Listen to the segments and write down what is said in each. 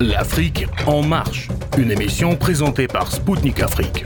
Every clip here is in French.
L'Afrique en marche, une émission présentée par Spoutnik Afrique.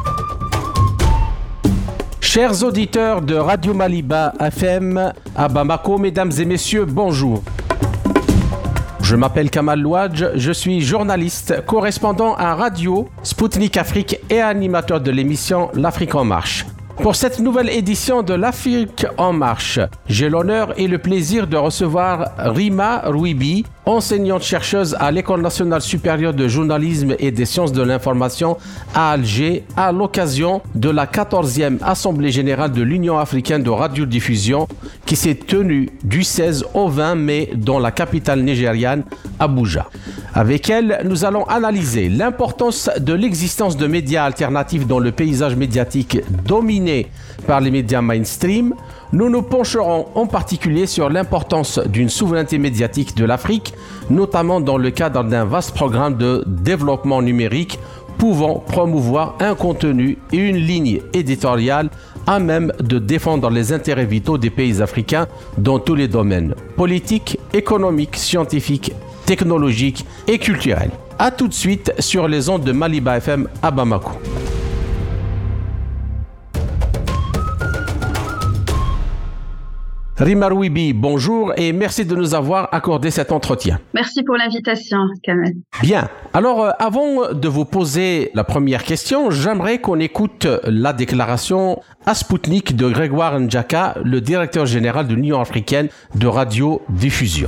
Chers auditeurs de Radio Maliba FM à Bamako, mesdames et messieurs, bonjour. Je m'appelle Kamal Louadj, je suis journaliste, correspondant à Radio Spoutnik Afrique et animateur de l'émission L'Afrique en marche. Pour cette nouvelle édition de l'Afrique en marche, j'ai l'honneur et le plaisir de recevoir Rima Rouibi, enseignante-chercheuse à l'École nationale supérieure de journalisme et des sciences de l'information à Alger, à l'occasion de la 14e Assemblée générale de l'Union africaine de radiodiffusion qui s'est tenue du 16 au 20 mai dans la capitale nigériane, Abuja. Avec elle, nous allons analyser l'importance de l'existence de médias alternatifs dans le paysage médiatique dominé par les médias mainstream. Nous nous pencherons en particulier sur l'importance d'une souveraineté médiatique de l'Afrique, notamment dans le cadre d'un vaste programme de développement numérique pouvant promouvoir un contenu et une ligne éditoriale à même de défendre les intérêts vitaux des pays africains dans tous les domaines politiques, économiques, scientifiques, technologiques et culturels. A tout de suite sur les ondes de Maliba FM à Bamako. Rima Rouibi, bonjour et merci de nous avoir accordé cet entretien. Merci pour l'invitation, Kamel. Bien. Alors, avant de vous poser la première question, j'aimerais qu'on écoute la déclaration à Spoutnik de Grégoire Ndjaka, le directeur général de l'Union africaine de radiodiffusion.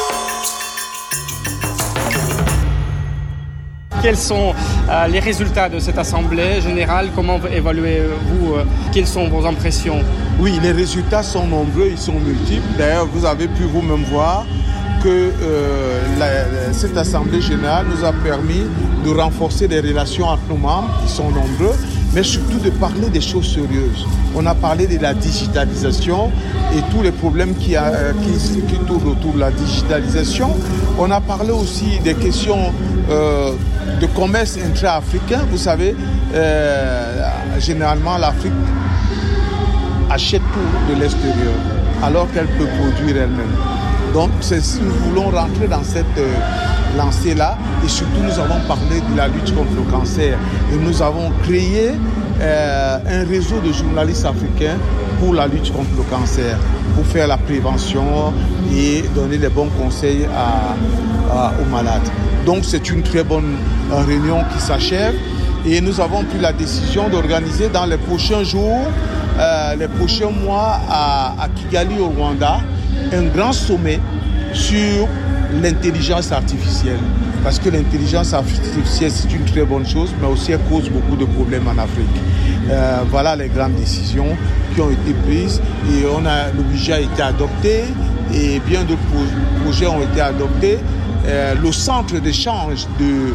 Quels sont les résultats de cette assemblée générale? Comment évaluez-vous? Quelles sont vos impressions? Oui, les résultats sont nombreux, ils sont multiples. D'ailleurs, vous avez pu vous-même voir que cette assemblée générale nous a permis de renforcer les relations entre nos membres, qui sont nombreux, mais surtout de parler des choses sérieuses. On a parlé de la digitalisation et tous les problèmes qui tournent autour de la digitalisation. On a parlé aussi des questions de commerce intra-africain. Vous savez, généralement, l'Afrique achète tout de l'extérieur, alors qu'elle peut produire elle-même. Donc, nous voulons rentrer dans cette lancée-là. Et surtout, nous avons parlé de la lutte contre le cancer. Et nous avons créé un réseau de journalistes africains pour la lutte contre le cancer, pour faire la prévention et donner les bons conseils aux malades. Donc, c'est une très bonne réunion qui s'achève. Et nous avons pris la décision d'organiser dans les prochains jours, les prochains mois à Kigali, au Rwanda, un grand sommet sur l'intelligence artificielle. Parce que l'intelligence artificielle, c'est une très bonne chose, mais aussi elle cause beaucoup de problèmes en Afrique. Voilà les grandes décisions qui ont été prises. Et le budget a été adopté et bien d'autres projets ont été adoptés. Le centre d'échange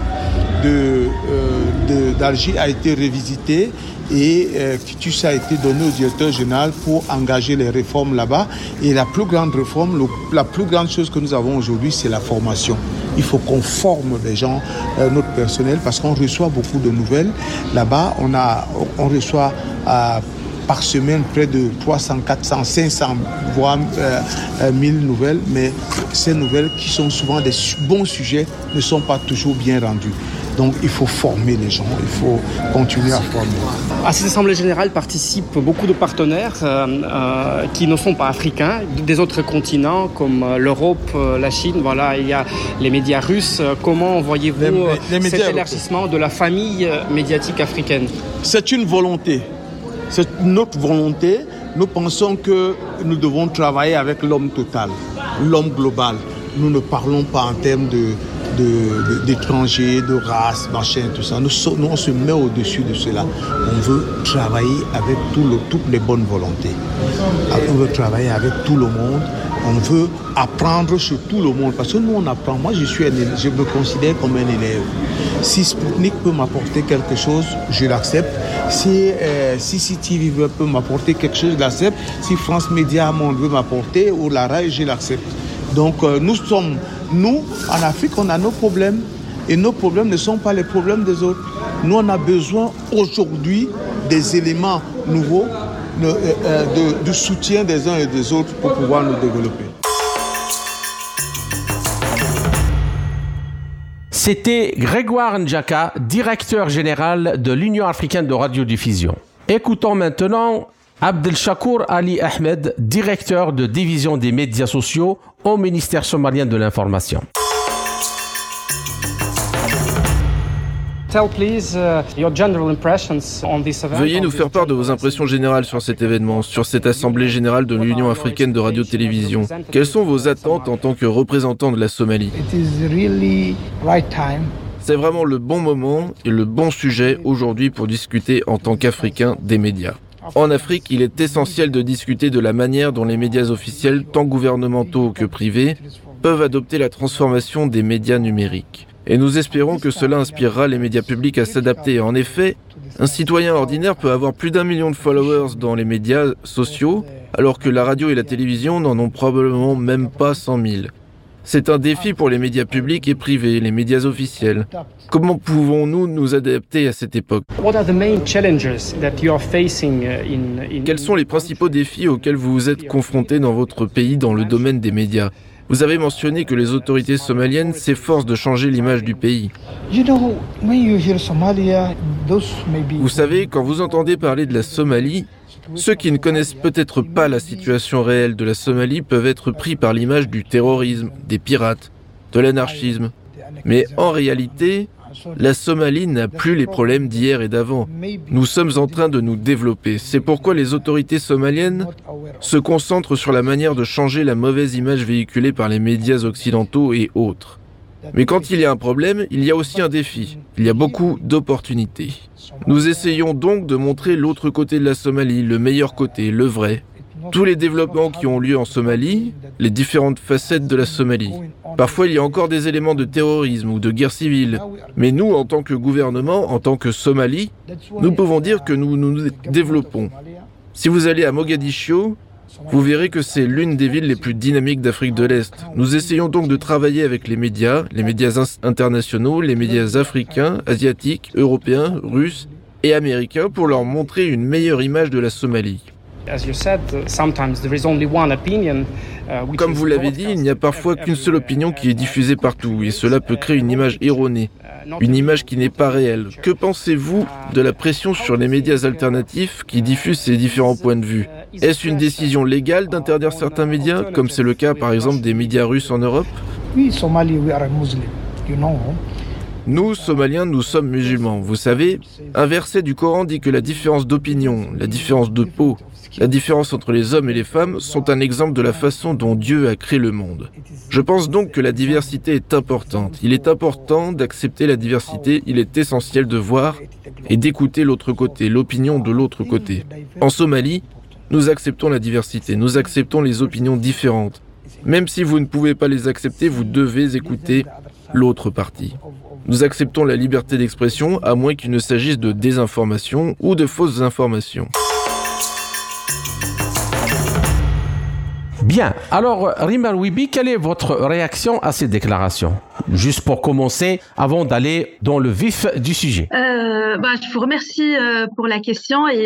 d'Alger a été revisité et quitus a été donné au directeur général pour engager les réformes là-bas. Et la plus grande réforme, la plus grande chose que nous avons aujourd'hui, c'est la formation. Il faut qu'on forme les gens, notre personnel, parce qu'on reçoit beaucoup de nouvelles. Là-bas, on reçoit par semaine près de 300, 400, 500, voire 1000 nouvelles. Mais ces nouvelles, qui sont souvent des bons sujets, ne sont pas toujours bien rendues. Donc il faut former les gens, il faut continuer à former. À cette assemblée générale participent beaucoup de partenaires qui ne sont pas africains, des autres continents comme l'Europe, la Chine. Voilà, il y a les médias russes. Comment voyez-vous cet élargissement de la famille médiatique africaine? C'est une volonté. C'est notre volonté. Nous pensons que nous devons travailler avec l'homme total, l'homme global. Nous ne parlons pas en termes d'étrangers, de race, machin, tout ça. Nous, on se met au-dessus de cela. On veut travailler avec toutes les bonnes volontés. On veut travailler avec tout le monde. On veut apprendre sur tout le monde. Parce que nous, on apprend. Moi, je me considère comme un élève. Si Spoutnik peut m'apporter quelque chose, je l'accepte. Si CCTV peut m'apporter quelque chose, je l'accepte. Si France Média Monde veut m'apporter, ou la RAI, je l'accepte. Donc, nous, en Afrique, on a nos problèmes. Et nos problèmes ne sont pas les problèmes des autres. Nous, on a besoin aujourd'hui des éléments nouveaux, du soutien des uns et des autres pour pouvoir nous développer. C'était Grégoire Ndjaka, directeur général de l'Union africaine de radiodiffusion. Écoutons maintenant Abdelchakour Ali Ahmed, directeur de division des médias sociaux au ministère somalien de l'information. Veuillez nous faire part de vos impressions générales sur cet événement, sur cette assemblée générale de l'Union africaine de radio-télévision. Quelles sont vos attentes en tant que représentant de la Somalie ? C'est vraiment le bon moment et le bon sujet aujourd'hui pour discuter en tant qu'Africains des médias. En Afrique, il est essentiel de discuter de la manière dont les médias officiels, tant gouvernementaux que privés, peuvent adopter la transformation des médias numériques. Et nous espérons que cela inspirera les médias publics à s'adapter. En effet, un citoyen ordinaire peut avoir plus d'1 million de followers dans les médias sociaux, alors que la radio et la télévision n'en ont probablement même pas 100 000. C'est un défi pour les médias publics et privés, les médias officiels. Comment pouvons-nous nous adapter à cette époque ? Quels sont les principaux défis auxquels vous vous êtes confrontés dans votre pays dans le domaine des médias ? Vous avez mentionné que les autorités somaliennes s'efforcent de changer l'image du pays. Vous savez, quand vous entendez parler de la Somalie, ceux qui ne connaissent peut-être pas la situation réelle de la Somalie peuvent être pris par l'image du terrorisme, des pirates, de l'anarchisme. Mais en réalité, la Somalie n'a plus les problèmes d'hier et d'avant. Nous sommes en train de nous développer. C'est pourquoi les autorités somaliennes se concentrent sur la manière de changer la mauvaise image véhiculée par les médias occidentaux et autres. Mais quand il y a un problème, il y a aussi un défi. Il y a beaucoup d'opportunités. Nous essayons donc de montrer l'autre côté de la Somalie, le meilleur côté, le vrai. Tous les développements qui ont lieu en Somalie, les différentes facettes de la Somalie. Parfois, il y a encore des éléments de terrorisme ou de guerre civile. Mais nous, en tant que gouvernement, en tant que Somalie, nous pouvons dire que nous nous développons. Si vous allez à Mogadiscio, vous verrez que c'est l'une des villes les plus dynamiques d'Afrique de l'Est. Nous essayons donc de travailler avec les médias internationaux, les médias africains, asiatiques, européens, russes et américains pour leur montrer une meilleure image de la Somalie. Comme vous l'avez dit, il n'y a parfois qu'une seule opinion qui est diffusée partout et cela peut créer une image erronée, une image qui n'est pas réelle. Que pensez-vous de la pression sur les médias alternatifs qui diffusent ces différents points de vue ? Est-ce une décision légale d'interdire certains médias, comme c'est le cas par exemple des médias russes en Europe ? Nous, Somaliens, nous sommes musulmans. Vous savez, un verset du Coran dit que la différence d'opinion, la différence de peau, la différence entre les hommes et les femmes sont un exemple de la façon dont Dieu a créé le monde. Je pense donc que la diversité est importante. Il est important d'accepter la diversité, il est essentiel de voir et d'écouter l'autre côté, l'opinion de l'autre côté. En Somalie, nous acceptons la diversité, nous acceptons les opinions différentes. Même si vous ne pouvez pas les accepter, vous devez écouter l'autre partie. Nous acceptons la liberté d'expression, à moins qu'il ne s'agisse de désinformation ou de fausses informations. Bien, alors Rima Louibi, quelle est votre réaction à ces déclarations ? Juste pour commencer, avant d'aller dans le vif du sujet. Je vous remercie pour la question et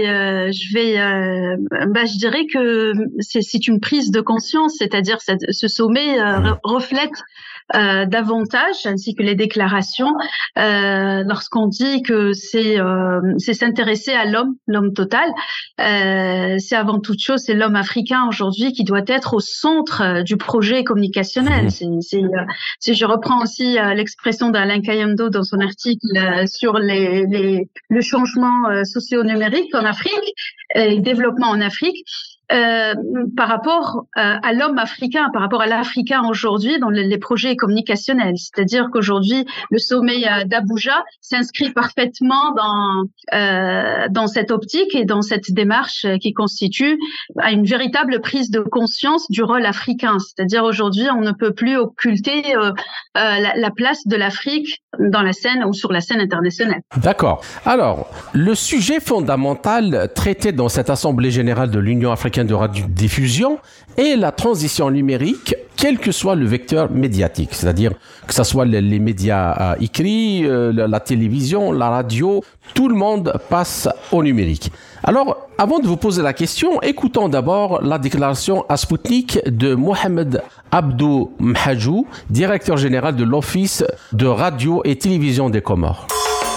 je dirais que c'est une prise de conscience, c'est-à-dire ce sommet reflète davantage, ainsi que les déclarations, lorsqu'on dit que c'est s'intéresser à l'homme total. C'est avant toute chose, c'est l'homme africain aujourd'hui qui doit être au centre du projet communicationnel. Si je reprends aussi l'expression d'Alain Kayando dans son article sur le changement socio-numérique en Afrique et le développement en Afrique, par rapport à l'homme africain, par rapport à l'Africain aujourd'hui dans les projets communicationnels. C'est-à-dire qu'aujourd'hui, le sommet d'Abuja s'inscrit parfaitement dans cette optique et dans cette démarche qui constitue une véritable prise de conscience du rôle africain. C'est-à-dire aujourd'hui, on ne peut plus occulter la place de l'Afrique dans la scène ou sur la scène internationale. D'accord. Alors, le sujet fondamental traité dans cette Assemblée générale de l'Union africaine de radiodiffusion est la transition numérique. quel que soit le vecteur médiatique, c'est-à-dire que ce soit les médias écrits, la télévision, la radio, tout le monde passe au numérique. Alors, avant de vous poser la question, écoutons d'abord la déclaration à Sputnik de Mohamed Abdou Mhajou, directeur général de l'Office de radio et télévision des Comores.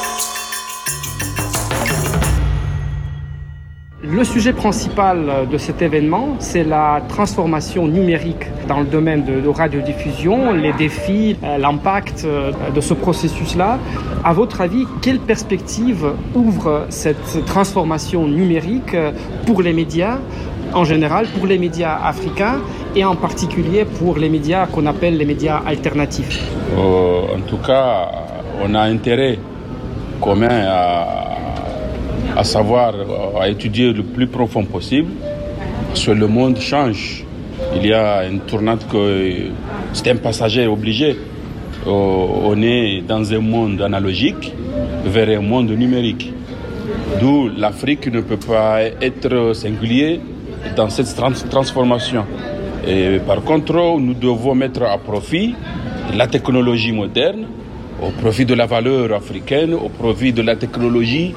Le sujet principal de cet événement, c'est la transformation numérique dans le domaine de radiodiffusion, les défis, l'impact de ce processus-là. À votre avis, quelle perspective ouvre cette transformation numérique pour les médias en général, pour les médias africains et en particulier pour les médias qu'on appelle les médias alternatifs? En tout cas, on a intérêt commun à savoir, à étudier le plus profond possible, parce que le monde change. Il y a une tournante que c'est un passager obligé. On est dans un monde analogique vers un monde numérique. D'où l'Afrique ne peut pas être singulier dans cette transformation. Et par contre, nous devons mettre à profit la technologie moderne, au profit de la valeur africaine, au profit de la technologie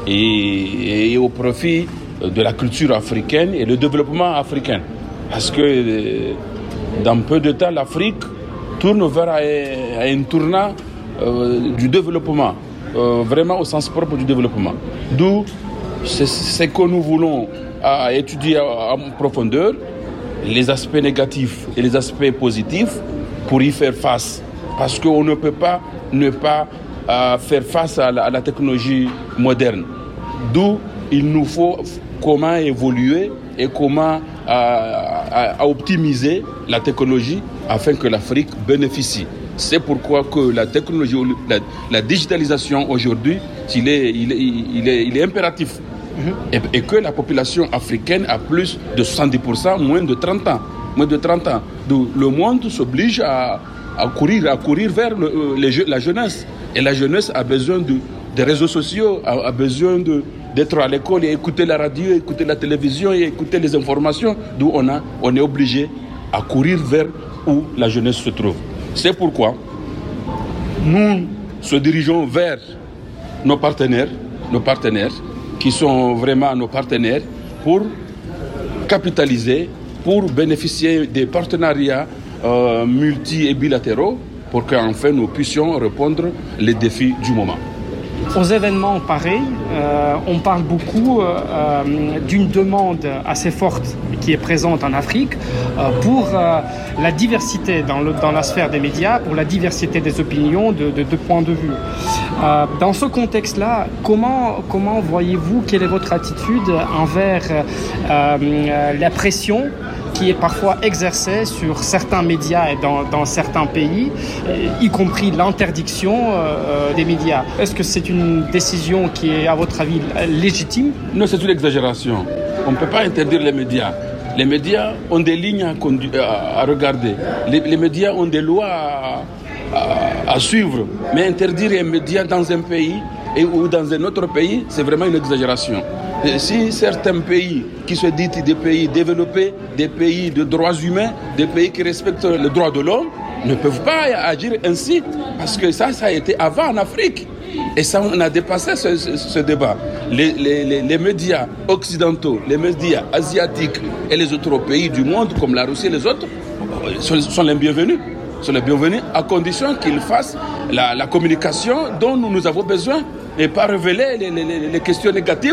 et au profit de la culture africaine et le développement africain. Parce que dans peu de temps, l'Afrique tourne vers un tournant du développement, vraiment au sens propre du développement. D'où ce que nous voulons étudier en profondeur, les aspects négatifs et les aspects positifs pour y faire face. Parce qu'on ne peut pas ne pas faire face à la technologie moderne. D'où il nous faut comment évoluer et comment optimiser la technologie afin que l'Afrique bénéficie. C'est pourquoi que la technologie, la digitalisation aujourd'hui, il est impératif. Et que la population africaine a plus de 70%, moins de 30 ans. Donc, le monde s'oblige à courir vers la jeunesse. Et la jeunesse a besoin des réseaux sociaux, a besoin d'être à l'école et écouter la radio, écouter la télévision et écouter les informations. D'où on est obligé à courir vers où la jeunesse se trouve. C'est pourquoi nous se dirigeons vers nos partenaires qui sont vraiment nos partenaires pour capitaliser, pour bénéficier des partenariats multi et bilatéraux pour qu'enfin nous puissions répondre aux défis du moment. Aux événements pareils, on parle beaucoup d'une demande assez forte qui est présente en Afrique pour la diversité dans la sphère des médias, pour la diversité des opinions, de points de vue. Dans ce contexte-là, comment voyez-vous, quelle est votre attitude envers la pression qui est parfois exercée sur certains médias et dans certains pays, y compris l'interdiction des médias? Est-ce que c'est une décision qui est, à votre avis, légitime? Non, c'est une exagération. On ne peut pas interdire les médias. Les médias ont des lignes à regarder. Les médias ont des lois à suivre. Mais interdire un média dans un pays ou dans un autre pays, c'est vraiment une exagération. Et si certains pays qui se disent des pays développés, des pays de droits humains, des pays qui respectent les droits de l'homme, ne peuvent pas agir ainsi, parce que ça a été avant en Afrique. Et ça, on a dépassé ce débat. Les médias occidentaux, les médias asiatiques et les autres pays du monde, comme la Russie et les autres, sont les bienvenus. Sont les bienvenus à condition qu'ils fassent la communication dont nous avons besoin et pas révéler les questions négatives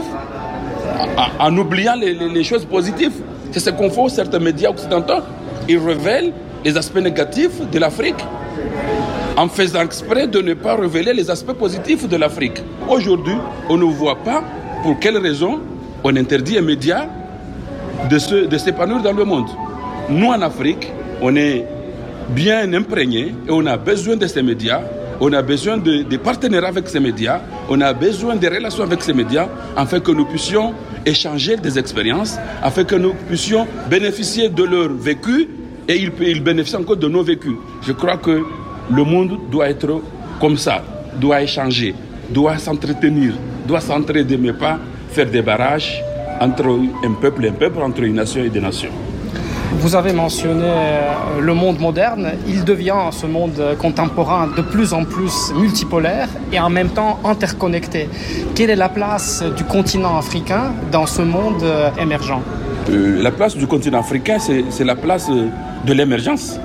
en oubliant les choses positives. C'est ce qu'on fait certains médias occidentaux. Ils révèlent les aspects négatifs de l'Afrique en faisant exprès de ne pas révéler les aspects positifs de l'Afrique. Aujourd'hui, on ne voit pas pour quelles raisons on interdit un média de s'épanouir dans le monde. Nous, en Afrique, on est bien imprégnés et on a besoin de ces médias. On a besoin de partenaires avec ces médias, on a besoin de relations avec ces médias afin que nous puissions échanger des expériences, afin que nous puissions bénéficier de leur vécu et ils bénéficient encore de nos vécus. Je crois que le monde doit être comme ça, doit échanger, doit s'entretenir, doit s'entraider, mais pas faire des barrages entre un peuple et un peuple, entre une nation et des nations. Vous avez mentionné le monde moderne. Il devient, ce monde contemporain, de plus en plus multipolaire et en même temps interconnecté. Quelle est la place du continent africain dans ce monde émergent ? La place du continent africain, c'est la place de l'émergence.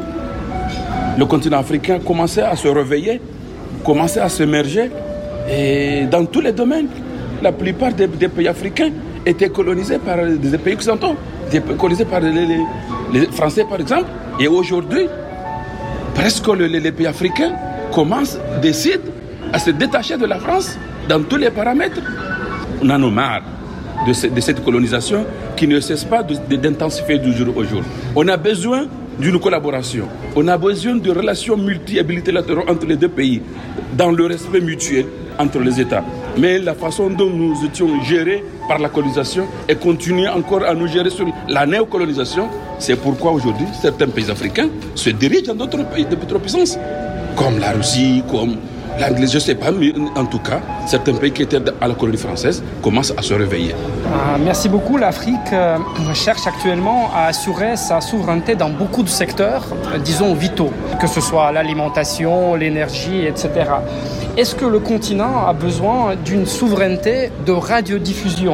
Le continent africain commençait à se réveiller, commençait à s'émerger et dans tous les domaines. La plupart des pays africains étaient colonisés par des pays occidentaux, colonisés par les Français par exemple. Et aujourd'hui, presque les pays africains décident à se détacher de la France dans tous les paramètres. On en a marre de cette colonisation qui ne cesse pas d'intensifier du jour au jour. On a besoin d'une collaboration. On a besoin de relations multi-habilitatérales entre les deux pays, dans le respect mutuel entre les États. Mais la façon dont nous étions gérés par la colonisation et continuer encore à nous gérer sur la néocolonisation, c'est pourquoi aujourd'hui certains pays africains se dirigent dans d'autres pays de puissance, comme la Russie, comme l'Angleterre, je ne sais pas, mais en tout cas, certains pays qui étaient à la colonie française commencent à se réveiller. Merci beaucoup. L'Afrique cherche actuellement à assurer sa souveraineté dans beaucoup de secteurs, disons vitaux, que ce soit l'alimentation, l'énergie, etc. Est-ce que le continent a besoin d'une souveraineté de radiodiffusion ?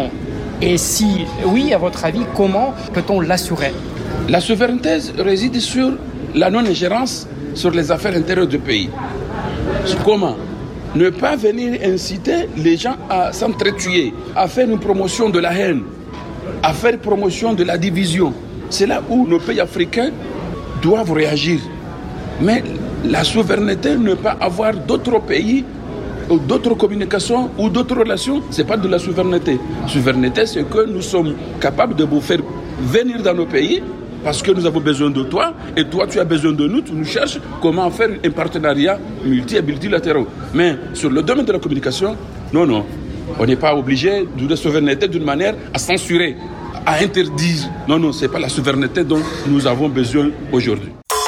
Et si oui, à votre avis, comment peut-on l'assurer ? La souveraineté réside sur la non-ingérence sur les affaires intérieures du pays. Comment ? Ne pas venir inciter les gens à s'entretuer, à faire une promotion de la haine, à faire promotion de la division. C'est là où nos pays africains doivent réagir. Mais la souveraineté, ne pas avoir d'autres pays, ou d'autres communications ou d'autres relations, ce n'est pas de la souveraineté. Souveraineté, c'est que nous sommes capables de vous faire venir dans nos pays parce que nous avons besoin de toi et toi tu as besoin de nous, tu nous cherches comment faire un partenariat multi- et multilatéral. Mais sur le domaine de la communication, non, on n'est pas obligé de la souveraineté d'une manière à censurer, à interdire. Non, ce n'est pas la souveraineté dont nous avons besoin aujourd'hui.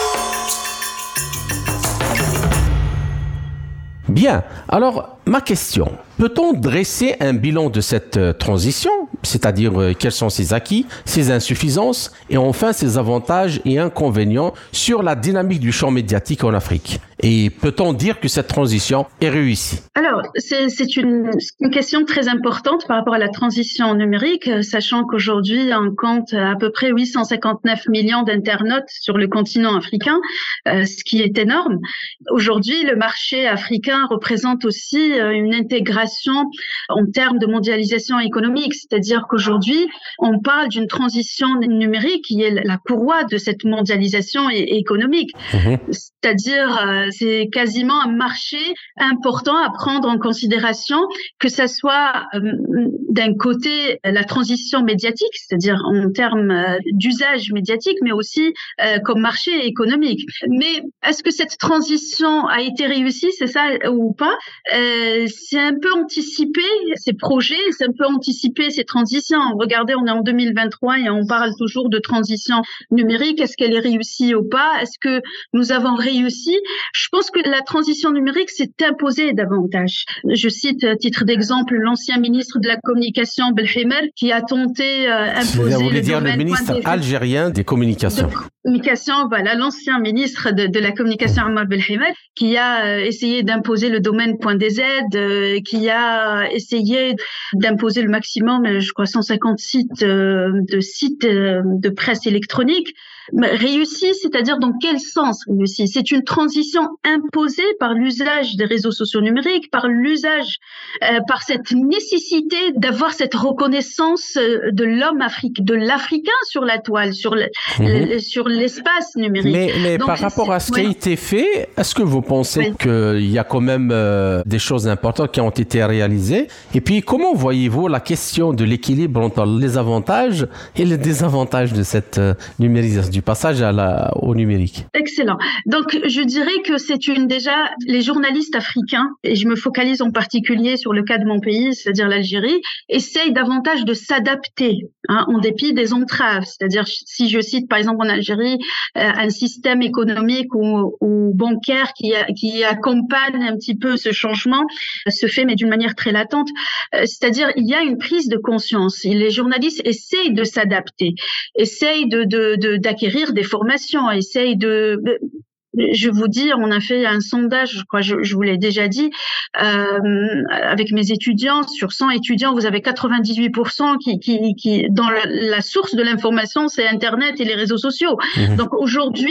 Bien, alors ma question, peut-on dresser un bilan de cette transition, c'est-à-dire quels sont ses acquis, ses insuffisances et enfin ses avantages et inconvénients sur la dynamique du champ médiatique en Afrique ? Et peut-on dire que cette transition est réussie ? Alors, c'est une question très importante par rapport à la transition numérique, sachant qu'aujourd'hui, on compte à peu près 859 millions d'internautes sur le continent africain, ce qui est énorme. Aujourd'hui, le marché africain représente aussi une intégration en termes de mondialisation économique, c'est-à-dire qu'aujourd'hui, on parle d'une transition numérique qui est la courroie de cette mondialisation économique. C'est-à-dire, c'est quasiment un marché important à prendre en considération, que ça soit d'un côté la transition médiatique, c'est-à-dire en termes d'usage médiatique, mais aussi comme marché économique. Mais est-ce que cette transition a été réussie, c'est ça ou pas ? C'est un peu anticipé ces projets, c'est un peu anticipé ces transitions. Regardez, on est en 2023 et on parle toujours de transition numérique. Est-ce qu'elle est réussie ou pas ? Est-ce que nous avons réussi ? Je pense que la transition numérique s'est imposée davantage. Je cite à titre d'exemple l'ancien ministre de la communication Belhimer qui a tenté imposer. Vous voulez dire le ministre algérien des communications. Voilà, l'ancien ministre de la communication Ammar Belhimer qui a essayé d'imposer le domaine .dz, qui a essayé d'imposer le maximum, je crois 150 sites de presse électronique. Réussi, c'est-à-dire dans quel sens réussi ? C'est une transition imposée par l'usage des réseaux sociaux numériques, par l'usage, par cette nécessité d'avoir cette reconnaissance de l'homme africain, de l'Africain sur la toile, sur l'espace numérique. Mais donc, par rapport à ce qui a été fait, est-ce que vous pensez qu'il y a quand même des choses importantes qui ont été réalisées ? Et puis, comment voyez-vous la question de l'équilibre entre les avantages et les désavantages de cette numérisation, du passage au numérique? Excellent. Donc, je dirais que déjà, les journalistes africains, et je me focalise en particulier sur le cas de mon pays, c'est-à-dire l'Algérie, essayent davantage de s'adapter, en dépit des entraves. C'est-à-dire, si je cite par exemple en Algérie un système économique ou bancaire qui accompagne un petit peu ce changement, se fait mais d'une manière très latente. C'est-à-dire, il y a une prise de conscience. Et les journalistes essayent de s'adapter, essayent d'acquérir d'acquérir des formations, essaye de... Je vous dis, on a fait un sondage, je crois, je vous l'ai déjà dit, avec mes étudiants. Sur 100 étudiants, vous avez 98% qui dans la source de l'information, c'est Internet et les réseaux sociaux. Donc aujourd'hui,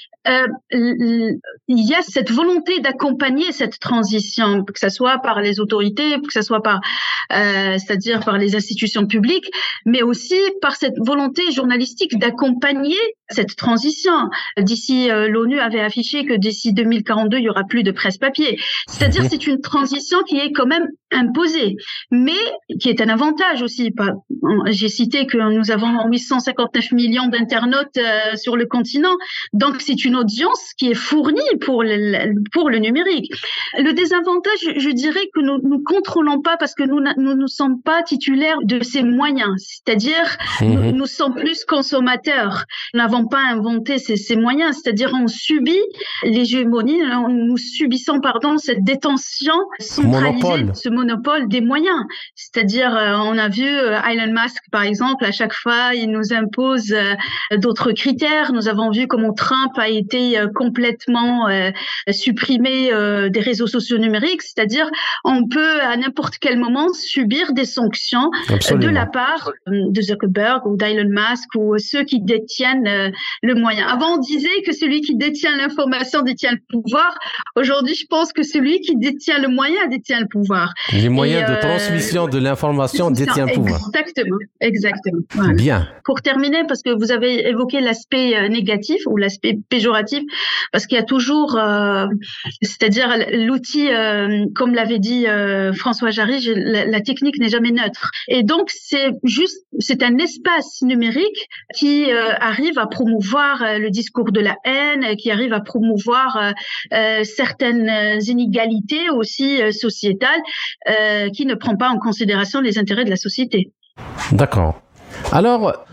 il y a cette volonté d'accompagner cette transition, que ce soit par les autorités, que ce soit par, c'est-à-dire par les institutions publiques, mais aussi par cette volonté journalistique d'accompagner cette transition. D'ici, l'ONU avait affiché que d'ici 2042, il y aura plus de presse papier. C'est-à-dire, c'est une transition qui est quand même imposée, mais qui est un avantage aussi. J'ai cité que nous avons 859 millions d'internautes sur le continent, donc c'est une audience qui est fournie pour le numérique. Le désavantage, je dirais que nous ne contrôlons pas parce que nous ne sommes pas titulaires de ces moyens. C'est-à-dire, nous sommes plus consommateurs. Nous n'avons pas inventé ces moyens. C'est-à-dire, on subit l'hégémonie, nous subissons, cette détention centralisée, ce monopole des moyens. C'est-à-dire, on a vu Elon Musk, par exemple, à chaque fois, il nous impose d'autres critères. Nous avons vu comment Trump a été complètement supprimé des réseaux sociaux numériques. C'est-à-dire, on peut à n'importe quel moment subir des sanctions de la part de Zuckerberg ou d'Elon Musk ou ceux qui détiennent le moyen. Avant, on disait que celui qui détient l'information détient le pouvoir. Aujourd'hui, je pense que celui qui détient le moyen détient le pouvoir. Les moyens de transmission de l'information détient le pouvoir. Exactement. Voilà. Bien. Pour terminer, parce que vous avez évoqué l'aspect négatif ou l'aspect péjoratif, parce qu'il y a toujours, c'est-à-dire l'outil, comme l'avait dit François Jarry, la technique n'est jamais neutre. Et donc, c'est un espace numérique qui arrive à promouvoir le discours de la haine, qui arrive à promouvoir certaines inégalités aussi sociétales, qui ne prend pas en considération les intérêts de la société. D'accord. Alors,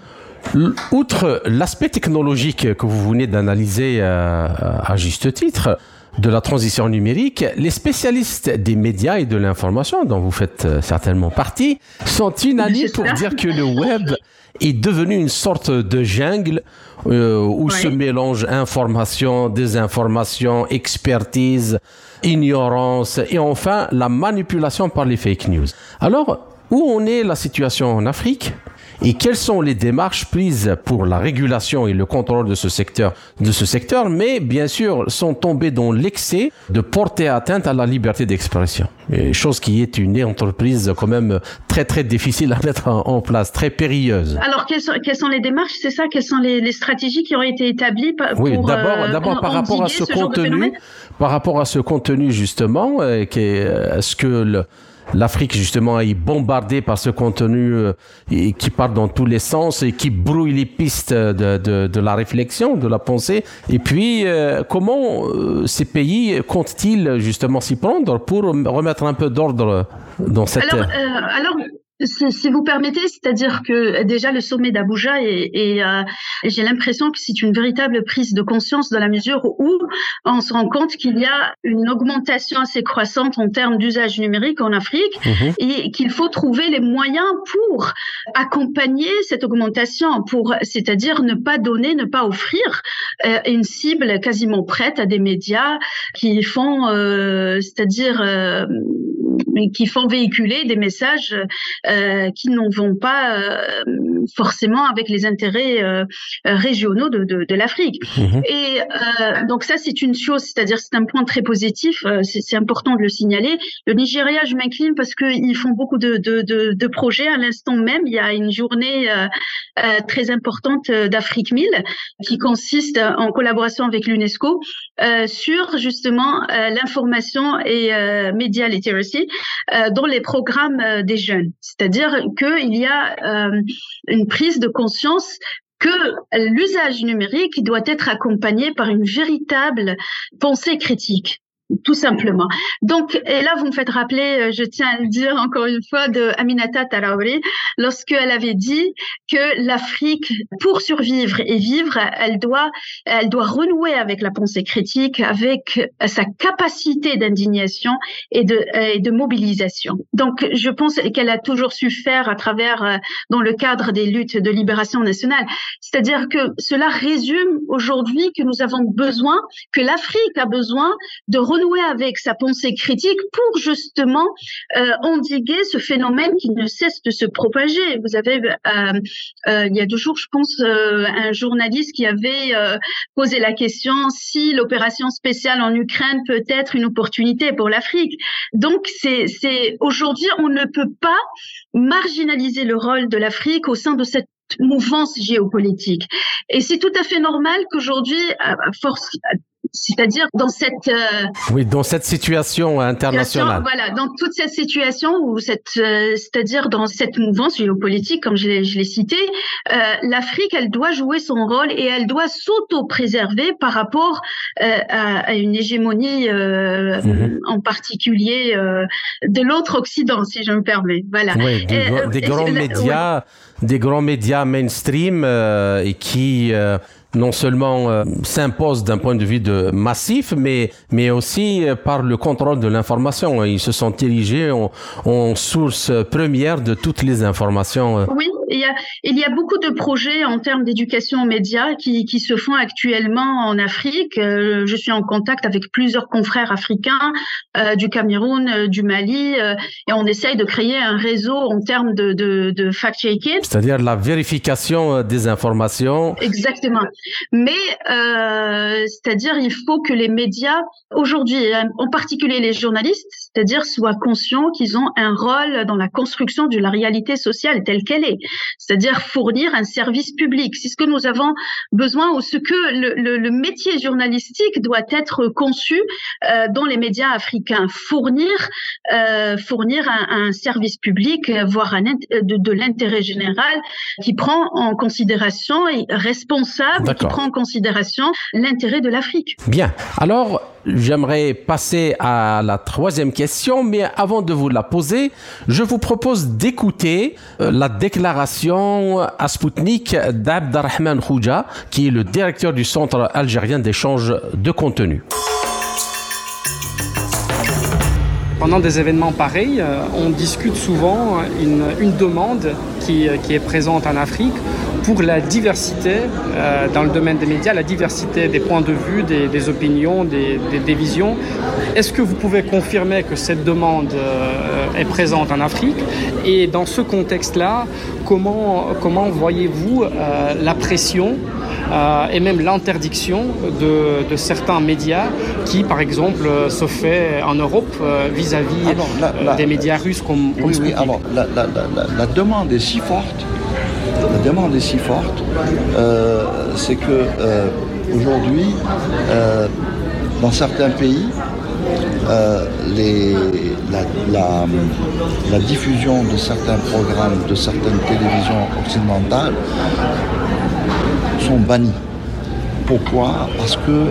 outre l'aspect technologique que vous venez d'analyser à juste titre, de la transition numérique, les spécialistes des médias et de l'information, dont vous faites certainement partie, sont unanimes pour dire que le web est devenu une sorte de jungle où se mélangent information, désinformation, expertise, ignorance et enfin la manipulation par les fake news. Alors, où en est la situation en Afrique et quelles sont les démarches prises pour la régulation et le contrôle de ce secteur, mais bien sûr sont tombés dans l'excès de porter atteinte à la liberté d'expression. Chose qui est une entreprise quand même très très difficile à mettre en place, très périlleuse. Alors quelles sont les démarches, c'est ça? Quelles sont les stratégies qui ont été établies pour d'abord par rapport à ce contenu, justement, est-ce que l'Afrique, justement, est bombardée par ce contenu qui part dans tous les sens et qui brouille les pistes de la réflexion, de la pensée. Et puis, comment ces pays comptent-ils justement s'y prendre pour remettre un peu d'ordre dans cette... Alors, si vous permettez, c'est-à-dire que déjà le sommet d'Abuja et j'ai l'impression que c'est une véritable prise de conscience dans la mesure où on se rend compte qu'il y a une augmentation assez croissante en termes d'usage numérique en Afrique et qu'il faut trouver les moyens pour accompagner cette augmentation, c'est-à-dire ne pas offrir une cible quasiment prête à des médias qui font, qui font véhiculer des messages qui n'en vont pas forcément avec les intérêts régionaux de l'Afrique. Et donc ça, c'est une chose, c'est-à-dire c'est un point très positif, c'est important de le signaler. Le Nigeria, je m'incline parce qu'ils font beaucoup de projets. À l'instant même, il y a une journée très importante d'Afrique 1000 qui consiste en collaboration avec l'UNESCO sur justement l'information et media literacy dans les programmes des jeunes. C'est-à-dire qu'il y a une prise de conscience que l'usage numérique doit être accompagné par une véritable pensée critique. tout simplement. Donc, et là, vous me faites rappeler, je tiens à le dire encore une fois, de Aminata Traoré, lorsqu'elle avait dit que l'Afrique, pour survivre et vivre, elle doit renouer avec la pensée critique, avec sa capacité d'indignation et de mobilisation. Donc, je pense qu'elle a toujours su faire à travers, dans le cadre des luttes de libération nationale. C'est-à-dire que cela résume aujourd'hui que nous avons besoin, que l'Afrique a besoin de renouer avec sa pensée critique pour justement endiguer ce phénomène qui ne cesse de se propager. Vous avez, il y a 2 jours, je pense, un journaliste qui avait posé la question si l'opération spéciale en Ukraine peut être une opportunité pour l'Afrique. Donc, c'est aujourd'hui, on ne peut pas marginaliser le rôle de l'Afrique au sein de cette mouvance géopolitique. Et c'est tout à fait normal qu'aujourd'hui, c'est-à-dire dans cette situation internationale. Voilà, dans toute cette situation où c'est-à-dire dans cette mouvance géopolitique, comme je l'ai cité, l'Afrique, elle doit jouer son rôle et elle doit s'auto-préserver par rapport à une hégémonie, en particulier de l'autre Occident, si je me permets. Voilà. Oui, des grands médias mainstream et qui non seulement s'imposent d'un point de vue massif, mais aussi par le contrôle de l'information. Ils se sont érigés en source première de toutes les informations. Oui, il y a beaucoup de projets en termes d'éducation aux médias qui se font actuellement en Afrique. Je suis en contact avec plusieurs confrères africains du Cameroun, du Mali, et on essaye de créer un réseau en termes de fact-checking. C'est-à-dire la vérification des informations. Exactement. Mais c'est-à-dire il faut que les médias aujourd'hui, en particulier les journalistes, c'est-à-dire soient conscients qu'ils ont un rôle dans la construction de la réalité sociale telle qu'elle est, c'est-à-dire fournir un service public. C'est ce que nous avons besoin ou ce que le métier journalistique doit être conçu dans les médias africains, fournir un service public, voire de l'intérêt général qui prend en considération et responsable, qui prend en considération l'intérêt de l'Afrique. Bien. Alors, j'aimerais passer à la 3e question, mais avant de vous la poser, je vous propose d'écouter la déclaration à Spoutnik d'Abderrahman Khouja, qui est le directeur du Centre algérien d'échange de contenu. Pendant des événements pareils, on discute souvent une demande qui est présente en Afrique pour la diversité dans le domaine des médias, la diversité des points de vue, des opinions, des visions. Est-ce que vous pouvez confirmer que cette demande est présente en Afrique? Et dans ce contexte-là, comment voyez-vous la pression et même l'interdiction de certains médias qui, par exemple, se fait en Europe vis-à-vis des médias russes comme Sputnik? Alors, la demande est si forte. C'est que aujourd'hui, dans certains pays, la diffusion de certains programmes, de certaines télévisions occidentales sont bannis. Pourquoi? Parce que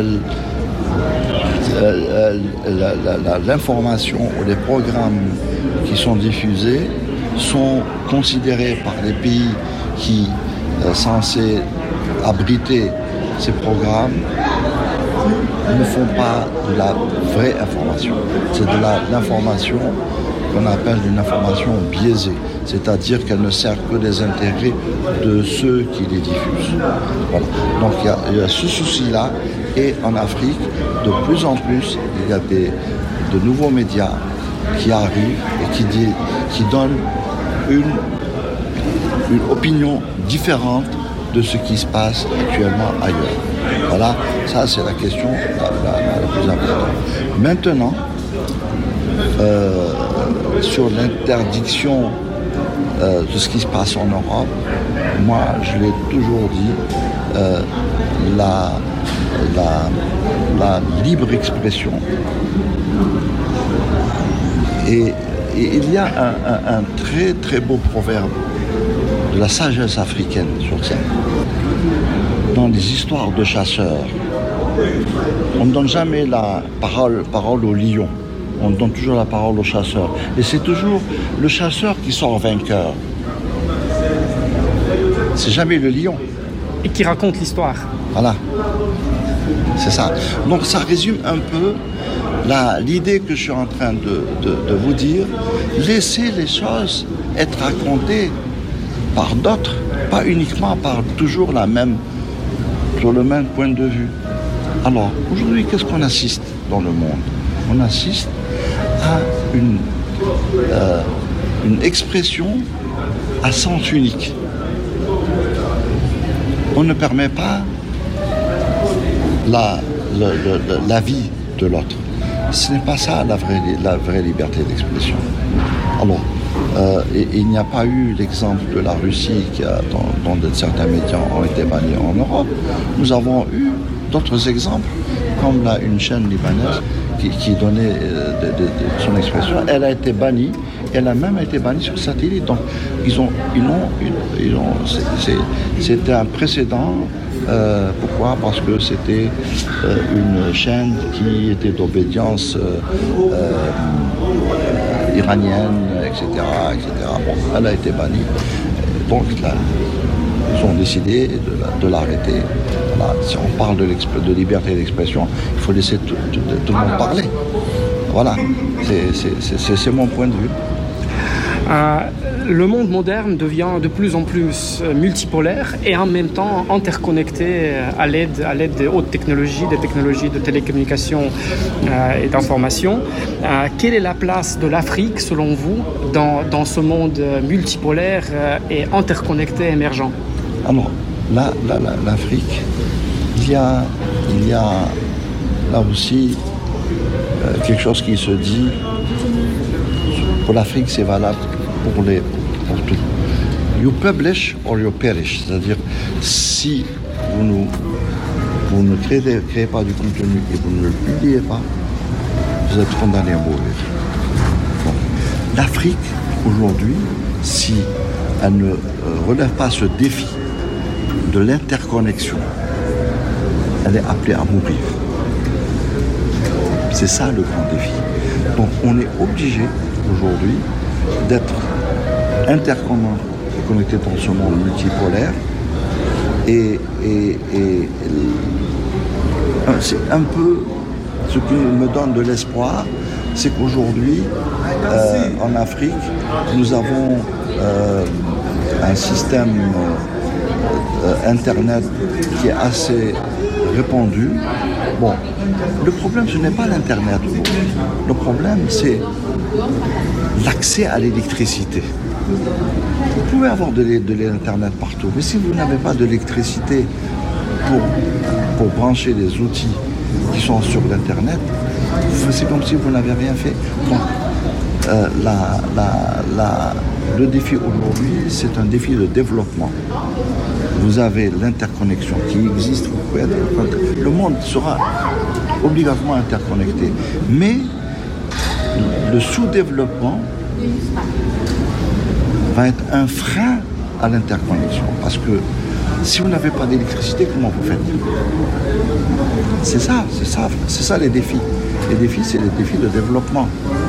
l'information ou les programmes qui sont diffusés sont considérés par les pays qui sont censés abriter ces programmes ne font pas de la vraie information. C'est de l'information qu'on appelle une information biaisée, c'est-à-dire qu'elle ne sert que des intérêts de ceux qui les diffusent. Voilà. Donc il y a ce souci-là, et en Afrique, de plus en plus, il y a de nouveaux médias qui arrivent et qui donnent une opinion différente de ce qui se passe actuellement ailleurs. Voilà, ça c'est la question la plus importante. Maintenant, sur l'interdiction de ce qui se passe en Europe, moi je l'ai toujours dit, la libre expression. Et il y a un très très beau proverbe de la sagesse africaine sur ça. Dans les histoires de chasseurs, On ne donne jamais la parole au lion. On donne toujours la parole au chasseur. Et c'est toujours le chasseur qui sort vainqueur. C'est jamais le lion. Et qui raconte l'histoire. Voilà. C'est ça. Donc ça résume un peu l'idée que je suis en train de vous dire. Laissez les choses être racontées par d'autres, pas uniquement par toujours sur le même point de vue. Alors, aujourd'hui, qu'est-ce qu'on assiste dans le monde? On assiste à une expression à sens unique. On ne permet pas la vie de l'autre. Ce n'est pas ça la vraie liberté d'expression. Alors, il n'y a pas eu l'exemple de la Russie dont certains médias ont été bannis en Europe. Nous avons eu d'autres exemples, comme une chaîne libanaise qui donnait son expression. Elle a été bannie. Elle a même été bannie sur satellite. Donc, c'était un précédent. Pourquoi? Parce que c'était une chaîne qui était d'obédience iranienne, etc. Bon, elle a été bannie. Donc, ils ont décidé de l'arrêter. Voilà. Si on parle de liberté d'expression, il faut laisser tout le monde parler. Voilà, c'est mon point de vue. Le monde moderne devient de plus en plus multipolaire et en même temps interconnecté à l'aide des hautes technologies, des technologies de télécommunication et d'information. Quelle est la place de l'Afrique, selon vous, dans ce monde multipolaire et interconnecté émergent? Alors, l'Afrique, il y a là aussi quelque chose qui se dit. Pour l'Afrique, c'est valable pour tout. You publish or you perish. C'est-à-dire, si vous ne créez pas du contenu et vous ne le publiez pas, vous êtes condamné à mourir. Bon. L'Afrique, aujourd'hui, si elle ne relève pas ce défi de l'interconnexion, elle est appelée à mourir. C'est ça le grand défi. Donc on est obligé aujourd'hui d'être interconnecté dans ce monde multipolaire et c'est un peu ce qui me donne de l'espoir, c'est qu'aujourd'hui en Afrique nous avons un système internet qui est assez répandu. Bon, le problème ce n'est pas l'internet aujourd'hui. Le problème c'est l'accès à l'électricité. Vous pouvez avoir de l'internet partout, mais si vous n'avez pas d'électricité pour brancher les outils qui sont sur l'internet, c'est comme si vous n'avez rien fait. Donc, le défi aujourd'hui, c'est un défi de développement. Vous avez l'interconnexion qui existe, vous pouvez le monde sera obligatoirement interconnecté. Mais le sous-développement va être un frein à l'interconnexion. Parce que si vous n'avez pas d'électricité, comment vous faites? C'est ça les défis. Les défis, c'est les défis de développement.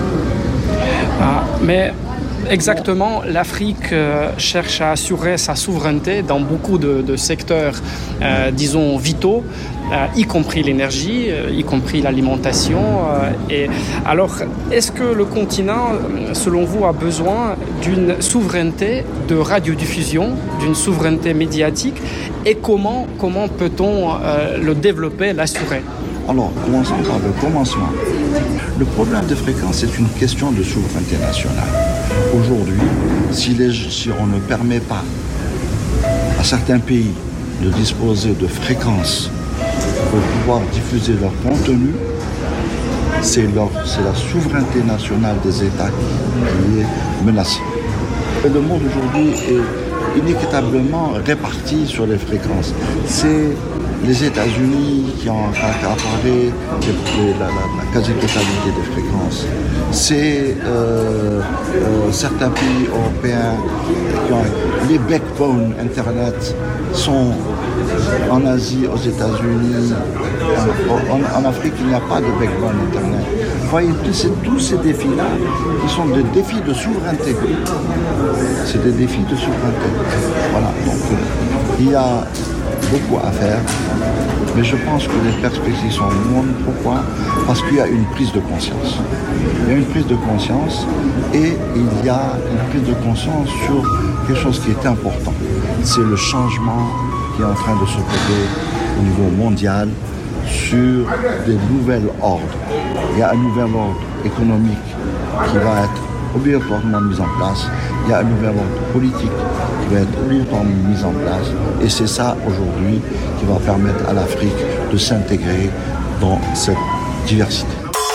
Mais exactement, l'Afrique cherche à assurer sa souveraineté dans beaucoup de secteurs, disons, vitaux, y compris l'énergie, y compris l'alimentation. Et alors, est-ce que le continent, selon vous, a besoin d'une souveraineté de radiodiffusion, d'une souveraineté médiatique? Et comment peut-on le développer, l'assurer? Alors, commençons par le commencement. Le problème des fréquences, c'est une question de souveraineté nationale. Aujourd'hui, si on ne permet pas à certains pays de disposer de fréquences pour pouvoir diffuser leur contenu, c'est la souveraineté nationale des États qui est menacée. Et le monde aujourd'hui est inéquitablement réparti sur les fréquences. C'est les États-Unis qui ont accaparé la quasi-totalité des fréquences. C'est certains pays européens qui ont les backbones Internet sont en Asie, aux États-Unis, en Afrique, il n'y a pas de backbone Internet. Vous voyez, c'est tous ces défis-là qui sont des défis de souveraineté. C'est des défis de souveraineté. Voilà, donc il y a beaucoup à faire, mais je pense que les perspectives sont bonnes. Pourquoi ? Parce qu'il y a une prise de conscience. Il y a une prise de conscience et il y a une prise de conscience sur quelque chose qui est important. C'est le changement qui est en train de s'opérer au niveau mondial sur des nouvelles ordres. Il y a un nouvel ordre économique qui va être obligatoirement mis en place. Il y a un nouvel ordre politique qui va être obligatoirement mis en place. Et c'est ça aujourd'hui qui va permettre à l'Afrique de s'intégrer dans cette diversité.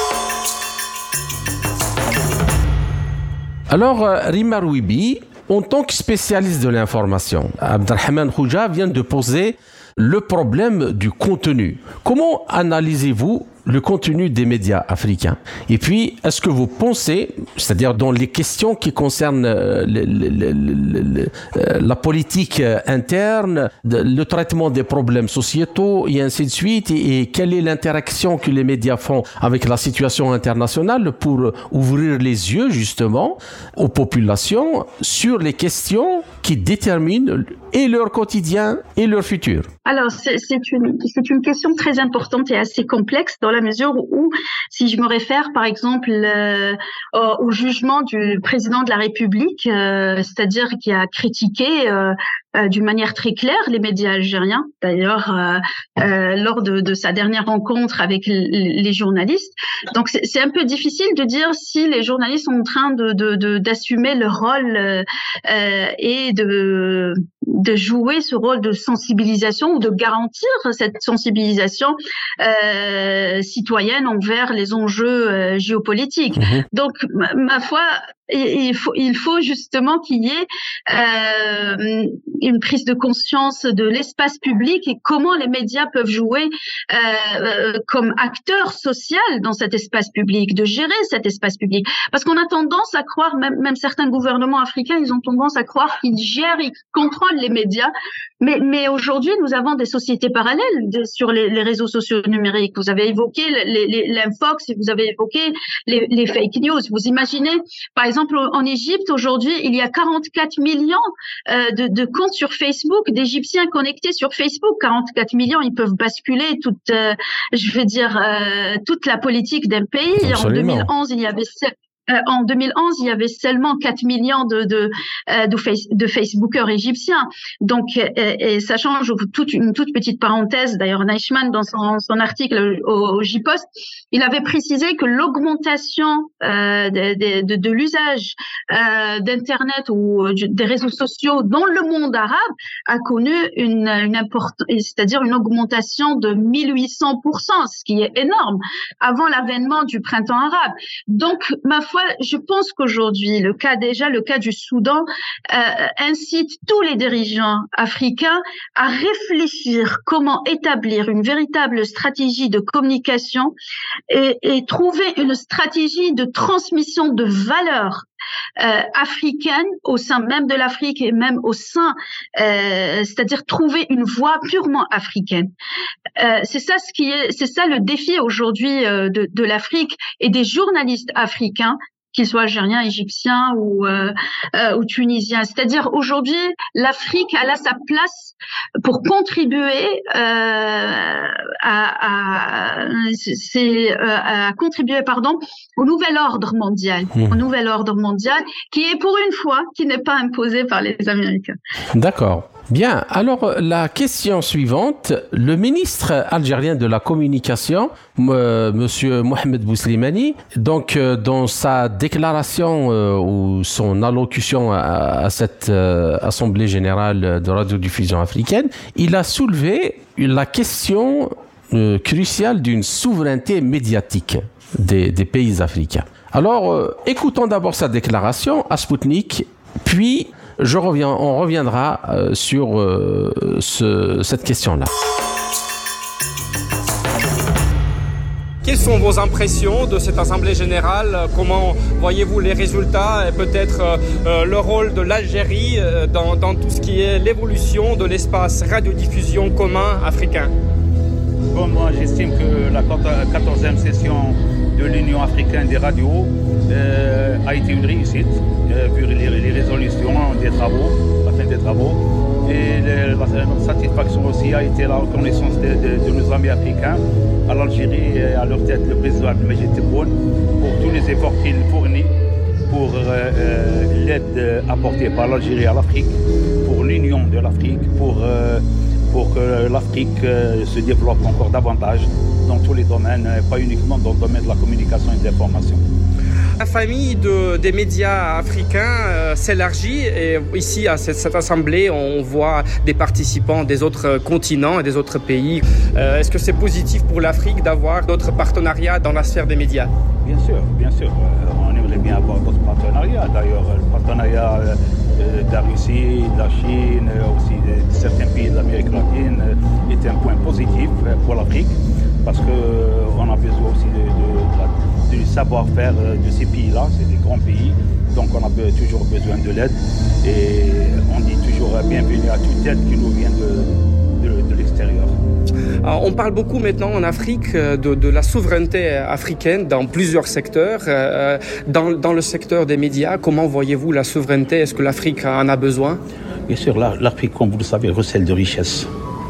Alors, Rima Rouibi, en tant que spécialiste de l'information, Abdelrahman Khouja vient de poser le problème du contenu. Comment analysez-vous le contenu des médias africains? Et puis, est-ce que vous pensez, c'est-à-dire dans les questions qui concernent la politique interne, le traitement des problèmes sociétaux et ainsi de suite, et quelle est l'interaction que les médias font avec la situation internationale pour ouvrir les yeux justement aux populations sur les questions qui déterminent et leur quotidien et leur futur? Alors, c'est une question très importante et assez complexe dans la mesure où, si je me réfère par exemple au jugement du président de la République, c'est-à-dire qui a critiqué d'une manière très claire les médias algériens, d'ailleurs lors de sa dernière rencontre avec les journalistes. Donc c'est un peu difficile de dire si les journalistes sont en train d'assumer leur rôle et de jouer ce rôle de sensibilisation ou de garantir cette sensibilisation citoyenne envers les enjeux géopolitiques. Mmh. Donc ma foi, il faut justement qu'il y ait une prise de conscience de l'espace public et comment les médias peuvent jouer comme acteurs sociaux dans cet espace public, de gérer cet espace public. Parce qu'on a tendance à croire, même certains gouvernements africains, ils ont tendance à croire qu'ils gèrent et contrôlent les médias. Mais aujourd'hui, nous avons des sociétés parallèles sur les réseaux sociaux numériques. Vous avez évoqué l'infox et vous avez évoqué les fake news. Vous imaginez, par exemple, en Égypte, aujourd'hui, il y a 44 millions de comptes sur Facebook, d'Égyptiens connectés sur Facebook. 44 millions, ils peuvent basculer toute la politique d'un pays. Absolument. En 2011, il y avait seulement 4 millions de Facebookers égyptiens. Donc, et ça change une toute petite parenthèse. D'ailleurs, Neichmann, dans son article au J-Post, il avait précisé que l'augmentation de l'usage d'Internet ou des réseaux sociaux dans le monde arabe a connu c'est-à-dire une augmentation de 1800%, ce qui est énorme, avant l'avènement du printemps arabe. Donc, ma foi, je pense qu'aujourd'hui, le cas du Soudan incite tous les dirigeants africains à réfléchir comment établir une véritable stratégie de communication et trouver une stratégie de transmission de valeurs africaine au sein même de l'Afrique et même au sein, c'est-à-dire trouver une voie purement africaine. C'est ça le défi aujourd'hui de l'Afrique et des journalistes africains, qu'ils soient algériens, égyptiens ou tunisiens. C'est-à-dire aujourd'hui, l'Afrique a là sa place pour contribuer au nouvel ordre mondial, au nouvel ordre mondial qui est pour une fois qui n'est pas imposé par les Américains. D'accord. Bien, alors la question suivante, le ministre algérien de la communication, monsieur Mohamed Bouslimani, donc dans sa déclaration ou son allocution à cette Assemblée générale de radiodiffusion africaine, il a soulevé la question cruciale d'une souveraineté médiatique des pays africains. Alors, écoutons d'abord sa déclaration à Spoutnik, puis on reviendra sur cette question-là. Quelles sont vos impressions de cette Assemblée générale? Comment voyez-vous les résultats et peut-être le rôle de l'Algérie dans tout ce qui est l'évolution de l'espace radiodiffusion commun africain? Bon, moi, j'estime que la 14e session de l'Union africaine des radios a été une réussite, vu les résolutions des travaux, la fin des travaux. Et notre satisfaction aussi a été la reconnaissance de nos amis africains à l'Algérie et à leur tête le président Abdelmadjid Tebboune pour tous les efforts qu'il fournit pour l'aide apportée par l'Algérie à l'Afrique, pour l'union de l'Afrique, pour que l'Afrique se développe encore davantage dans tous les domaines, pas uniquement dans le domaine de la communication et de l'information. La famille des médias africains s'élargit et ici à cette assemblée on voit des participants des autres continents et des autres pays. Est-ce que c'est positif pour l'Afrique d'avoir d'autres partenariats dans la sphère des médias? Bien sûr. On aimerait bien avoir d'autres partenariats. D'ailleurs, le partenariat de la Russie, de la Chine, aussi de certains pays de l'Amérique latine est un point positif pour l'Afrique parce qu'on a besoin aussi du savoir-faire de ces pays-là, c'est des grands pays, donc on a toujours besoin de l'aide et on dit toujours bienvenue à toute aide qui nous vient de l'extérieur. Alors, on parle beaucoup maintenant en Afrique de la souveraineté africaine dans plusieurs secteurs. Dans le secteur des médias, comment voyez-vous la souveraineté? Est-ce que l'Afrique en a besoin? Bien sûr, l'Afrique, comme vous le savez, recèle de richesses.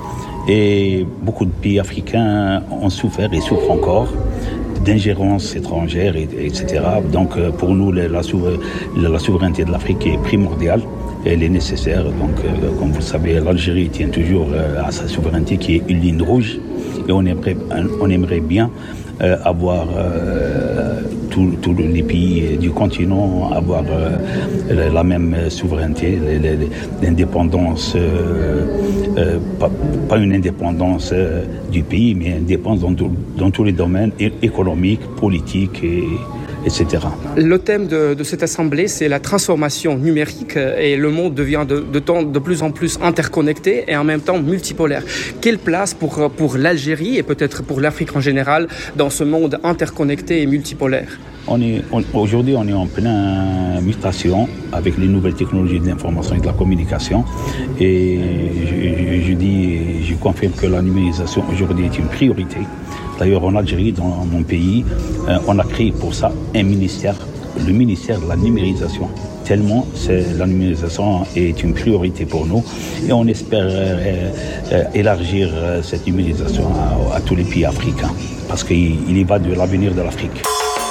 Et beaucoup de pays africains ont souffert et souffrent encore d'ingérence étrangère, etc. Donc pour nous, la souveraineté de l'Afrique est primordiale. Elle est nécessaire. Donc, comme vous le savez, l'Algérie tient toujours à sa souveraineté qui est une ligne rouge. Et on aimerait bien avoir tous les pays du continent avoir la même souveraineté, l'indépendance, pas une indépendance du pays, mais indépendance dans tous les domaines économiques, politiques etc. Le thème de cette assemblée, c'est la transformation numérique et le monde devient de plus en plus interconnecté et en même temps multipolaire. Quelle place pour l'Algérie et peut-être pour l'Afrique en général dans ce monde interconnecté et multipolaire? Aujourd'hui, on est en pleine mutation avec les nouvelles technologies de l'information et de la communication. Et je confirme que la numérisation aujourd'hui est une priorité. D'ailleurs, en Algérie, dans mon pays, on a créé pour ça un ministère, le ministère de la numérisation. Tellement la numérisation est une priorité pour nous et on espère élargir cette numérisation à tous les pays africains parce qu'il y va de l'avenir de l'Afrique.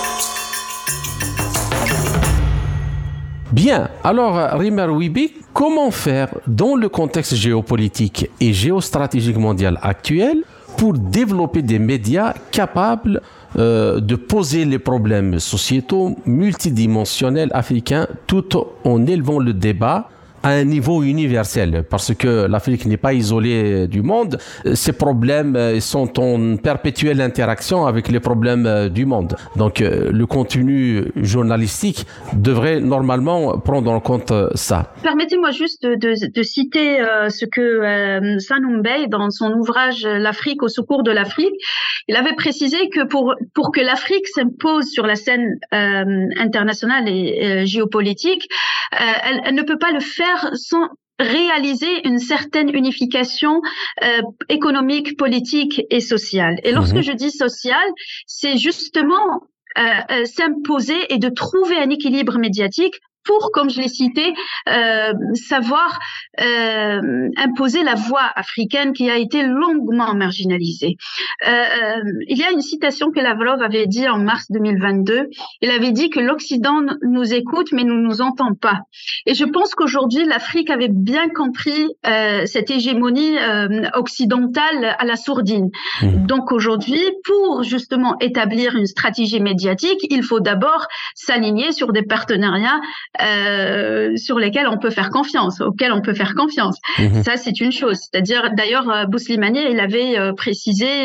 Bien, alors Rimer Wibi, comment faire dans le contexte géopolitique et géostratégique mondial actuel pour développer des médias capables de poser les problèmes sociétaux multidimensionnels africains tout en élevant le débat à un niveau universel, parce que l'Afrique n'est pas isolée du monde. Ces problèmes sont en perpétuelle interaction avec les problèmes du monde. Donc, le contenu journalistique devrait normalement prendre en compte ça. Permettez-moi juste de citer ce que Sanoum Bey, dans son ouvrage « L'Afrique au secours de l'Afrique », il avait précisé que pour que l'Afrique s'impose sur la scène internationale et géopolitique, elle ne peut pas le faire sans réaliser une certaine unification économique, politique et sociale. Et lorsque je dis sociale, c'est justement s'imposer et de trouver un équilibre médiatique pour, comme je l'ai cité, savoir imposer la voix africaine qui a été longuement marginalisée. Il y a une citation que Lavrov avait dit en mars 2022. Il avait dit que l'Occident nous écoute mais ne nous entend pas. Et je pense qu'aujourd'hui, l'Afrique avait bien compris cette hégémonie occidentale à la sourdine. Donc aujourd'hui, pour justement établir une stratégie médiatique, il faut d'abord s'aligner sur des partenariats sur lesquels on peut faire confiance, auxquels on peut faire confiance. Ça, c'est une chose. C'est-à-dire, d'ailleurs, Bouslimani, il avait précisé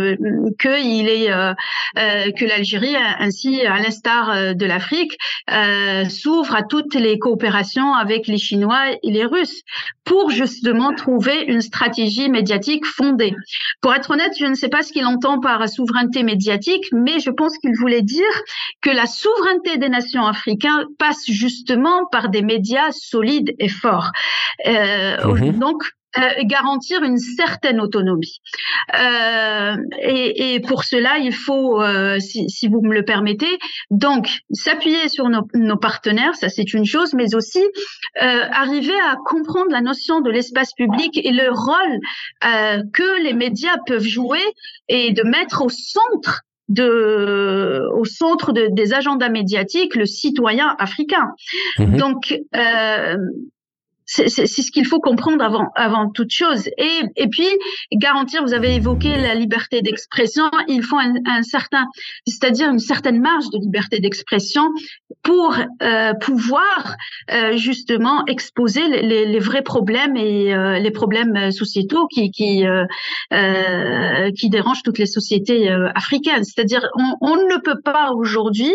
que l'Algérie, ainsi à l'instar de l'Afrique, s'ouvre à toutes les coopérations avec les Chinois et les Russes pour justement trouver une stratégie médiatique fondée. Pour être honnête, je ne sais pas ce qu'il entend par souveraineté médiatique, mais je pense qu'il voulait dire que la souveraineté des nations africaines passe justement par des médias solides et forts. Donc, garantir une certaine autonomie. Et pour cela, il faut, si vous me le permettez, donc s'appuyer sur nos partenaires, ça c'est une chose, mais aussi arriver à comprendre la notion de l'espace public et le rôle que les médias peuvent jouer et de mettre au centre des agendas médiatiques le citoyen africain. Donc c'est ce qu'il faut comprendre avant toute chose. Et puis garantir, vous avez évoqué la liberté d'expression, il faut c'est-à-dire une certaine marge de liberté d'expression pour pouvoir justement exposer les vrais problèmes et les problèmes sociétaux qui dérangent toutes les sociétés africaines. C'est-à-dire on ne peut pas aujourd'hui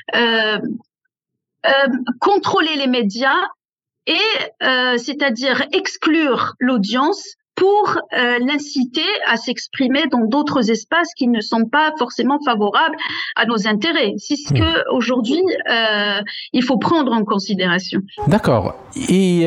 contrôler les médias et c'est-à-dire exclure l'audience pour l'inciter à s'exprimer dans d'autres espaces qui ne sont pas forcément favorables à nos intérêts. C'est ce que aujourd'hui il faut prendre en considération. D'accord. Et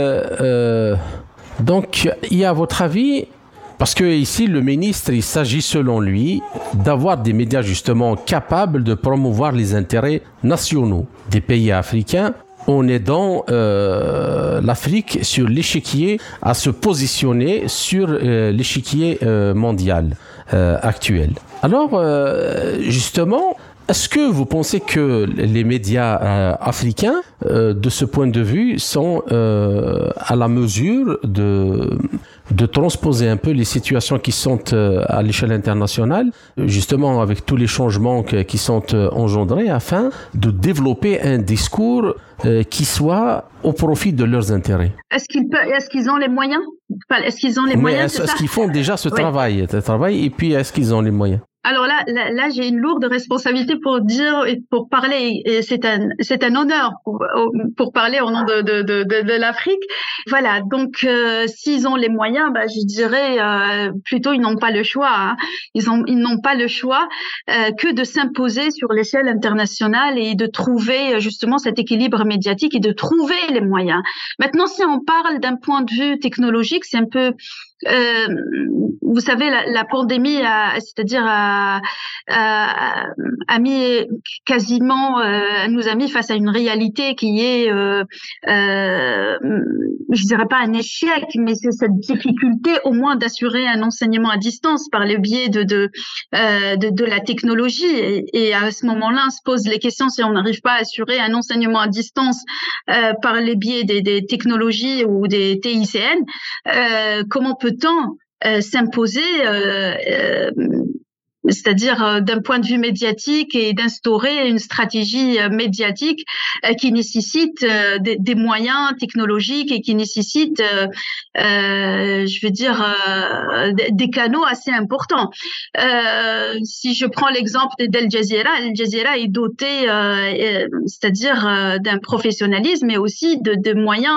donc, il y a à votre avis, parce que ici le ministre, il s'agit selon lui d'avoir des médias justement capables de promouvoir les intérêts nationaux des pays africains. On est dans l'Afrique sur l'échiquier à se positionner sur l'échiquier mondial actuel. Alors, justement, est-ce que vous pensez que les médias africains, de ce point de vue, sont à la mesure de transposer un peu les situations qui sont à l'échelle internationale, justement avec tous les changements qui sont engendrés, afin de développer un discours qui soit au profit de leurs intérêts? Est-ce qu'ils ont les moyens? Est-ce qu'ils ont les moyens? Est-ce qu'ils font déjà ce travail, et puis est-ce qu'ils ont les moyens? Alors là, j'ai une lourde responsabilité pour dire et pour parler. Et c'est un honneur pour parler au nom de l'Afrique. Voilà. Donc, s'ils ont les moyens, je dirais plutôt ils n'ont pas le choix. Hein. Ils n'ont pas le choix que de s'imposer sur l'échelle internationale et de trouver justement cet équilibre médiatique et de trouver les moyens. Maintenant, si on parle d'un point de vue technologique, c'est un peu vous savez, la pandémie a mis quasiment, nous a mis face à une réalité qui est, je dirais pas un échec, mais c'est cette difficulté au moins d'assurer un enseignement à distance par le biais de la technologie. Et à ce moment-là, on se pose les questions si on n'arrive pas à assurer un enseignement à distance par les biais des technologies ou des TICN. Comment peut-on s'imposer, c'est-à-dire d'un point de vue médiatique et d'instaurer une stratégie médiatique qui nécessite des moyens technologiques et qui nécessite, je veux dire, des canaux assez importants. Si je prends l'exemple d'Al Jazeera, Al Jazeera est doté, c'est-à-dire d'un professionnalisme, mais aussi de moyens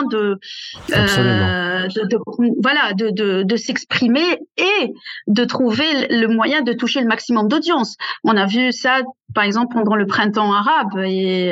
de s'exprimer et de trouver le moyen de toucher le maximum d'audience. On a vu ça, par exemple, pendant le printemps arabe, et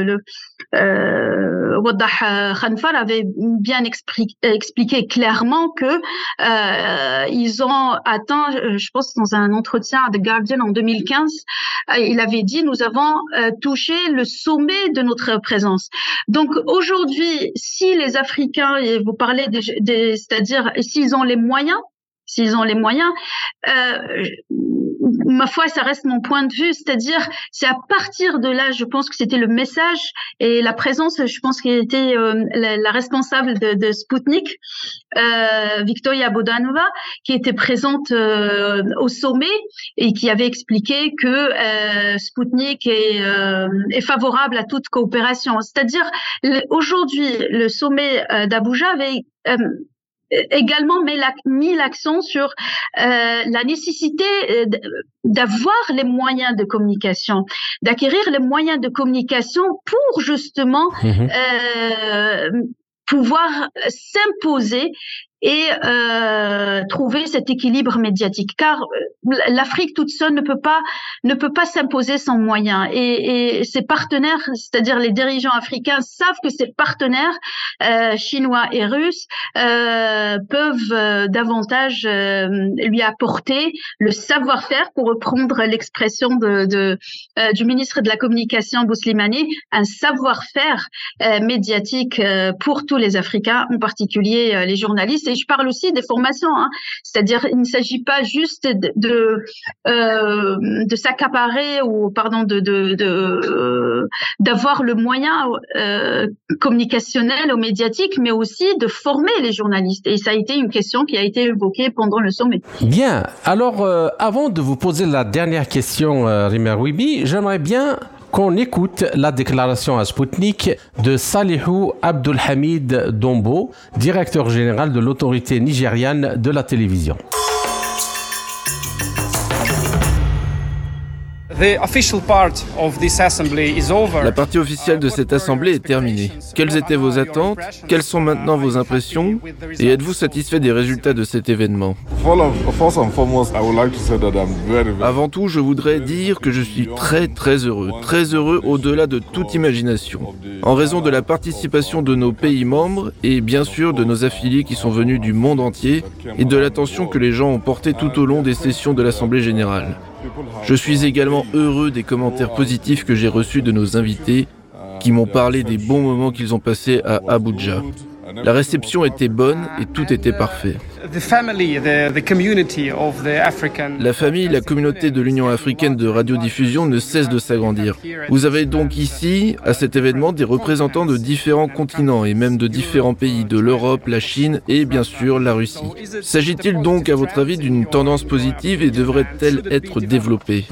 Waddah Khanfar avait bien expliqué clairement que ils ont atteint, je pense dans un entretien à The Guardian en 2015, il avait dit nous avons touché le sommet de notre présence. Donc aujourd'hui, si les Africains, et vous parlez c'est-à-dire s'ils ont les moyens, s'ils ont les moyens. Ma foi, ça reste mon point de vue, c'est-à-dire c'est à partir de là, je pense que c'était le message et la présence, je pense qu'elle était la responsable de Sputnik, Victoria Bodanova, qui était présente au sommet et qui avait expliqué que Sputnik est favorable à toute coopération. C'est-à-dire aujourd'hui, le sommet d'Abuja avait également mis l'accent sur la nécessité d'avoir les moyens de communication, d'acquérir les moyens de communication pour justement pouvoir s'imposer et trouver cet équilibre médiatique, car l'Afrique toute seule ne peut pas s'imposer sans moyens, et ses partenaires, c'est-à-dire les dirigeants africains, savent que ses partenaires chinois et russes peuvent davantage lui apporter le savoir-faire, pour reprendre l'expression du ministre de la Communication Bouslimani, un savoir-faire médiatique pour tous les Africains, en particulier les journalistes. Et je parle aussi des formations, c'est-à-dire il ne s'agit pas juste de s'accaparer ou d'avoir le moyen communicationnel ou médiatique, mais aussi de former les journalistes. Et ça a été une question qui a été évoquée pendant le sommet. Bien. Alors, avant de vous poser la dernière question, Rima Wibi, j'aimerais bien qu'on écoute la déclaration à Sputnik de Salihou Abdulhamid Dombo, directeur général de l'autorité nigériane de la télévision. La partie officielle de cette assemblée est terminée. Quelles étaient vos attentes? Quelles sont maintenant vos impressions? Et êtes-vous satisfait des résultats de cet événement? Avant tout, je voudrais dire que je suis très heureux au-delà de toute imagination, en raison de la participation de nos pays membres et bien sûr de nos affiliés qui sont venus du monde entier et de l'attention que les gens ont portée tout au long des sessions de l'Assemblée générale. Je suis également heureux des commentaires positifs que j'ai reçus de nos invités qui m'ont parlé des bons moments qu'ils ont passés à Abuja. La réception était bonne et tout était parfait. La famille, la communauté de l'Union africaine de radiodiffusion ne cesse de s'agrandir. Vous avez donc ici, à cet événement, des représentants de différents continents et même de différents pays, de l'Europe, la Chine et bien sûr la Russie. S'agit-il donc, à votre avis, d'une tendance positive et devrait-elle être développée?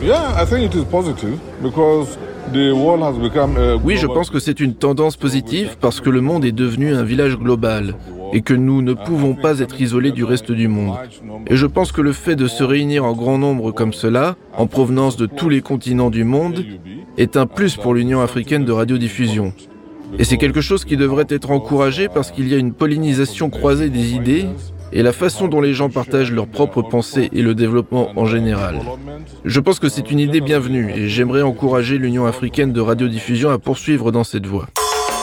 Oui, je pense que c'est une tendance positive parce que le monde est devenu un village global et que nous ne pouvons pas être isolés du reste du monde. Et je pense que le fait de se réunir en grand nombre comme cela, en provenance de tous les continents du monde, est un plus pour l'Union africaine de radiodiffusion. Et c'est quelque chose qui devrait être encouragé parce qu'il y a une pollinisation croisée des idées et la façon dont les gens partagent leurs propres pensées et le développement en général. Je pense que c'est une idée bienvenue et j'aimerais encourager l'Union africaine de radiodiffusion à poursuivre dans cette voie.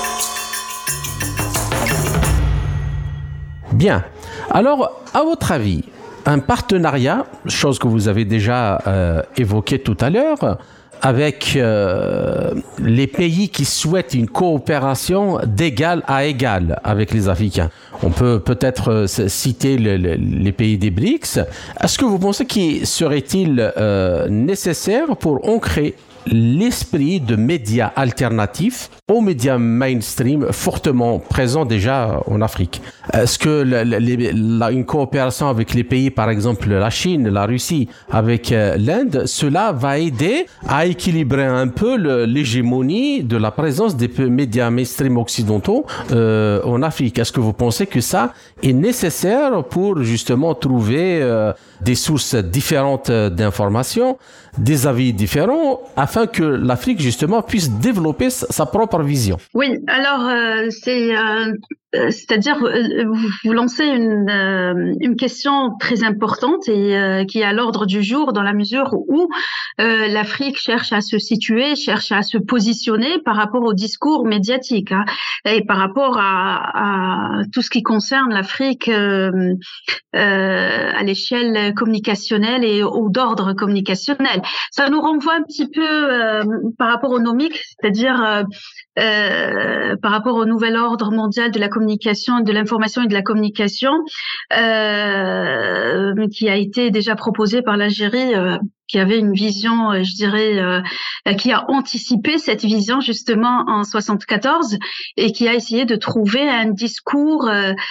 Bien. Alors, à votre avis, un partenariat, chose que vous avez déjà évoquée tout à l'heure, avec les pays qui souhaitent une coopération d'égal à égal avec les Africains. On peut peut-être citer les pays des BRICS. Est-ce que vous pensez qu'il serait-il nécessaire pour ancrer l'esprit de médias alternatifs aux médias mainstream fortement présents déjà en Afrique? Est-ce que une coopération avec les pays, par exemple la Chine, la Russie, avec l'Inde, cela va aider à équilibrer un peu l'hégémonie de la présence des médias mainstream occidentaux en Afrique? Est-ce que vous pensez que ça est nécessaire pour justement trouver des sources différentes d'informations, des avis différents, afin que l'Afrique justement puisse développer sa propre vision? Oui, alors c'est-à-dire vous lancez une question très importante et qui est à l'ordre du jour, dans la mesure où l'Afrique cherche à se situer, cherche à se positionner par rapport au discours médiatique, et par rapport à tout ce qui concerne l'Afrique à l'échelle communicationnelle et d'ordre communicationnel. Ça nous renvoie un petit peu par rapport au nomic, c'est-à-dire par rapport au nouvel ordre mondial de la communication communication, de l'information et de la communication, qui a été déjà proposé par l'Algérie, qui avait une vision, je dirais, qui a anticipé cette vision justement en 74 et qui a essayé de trouver un discours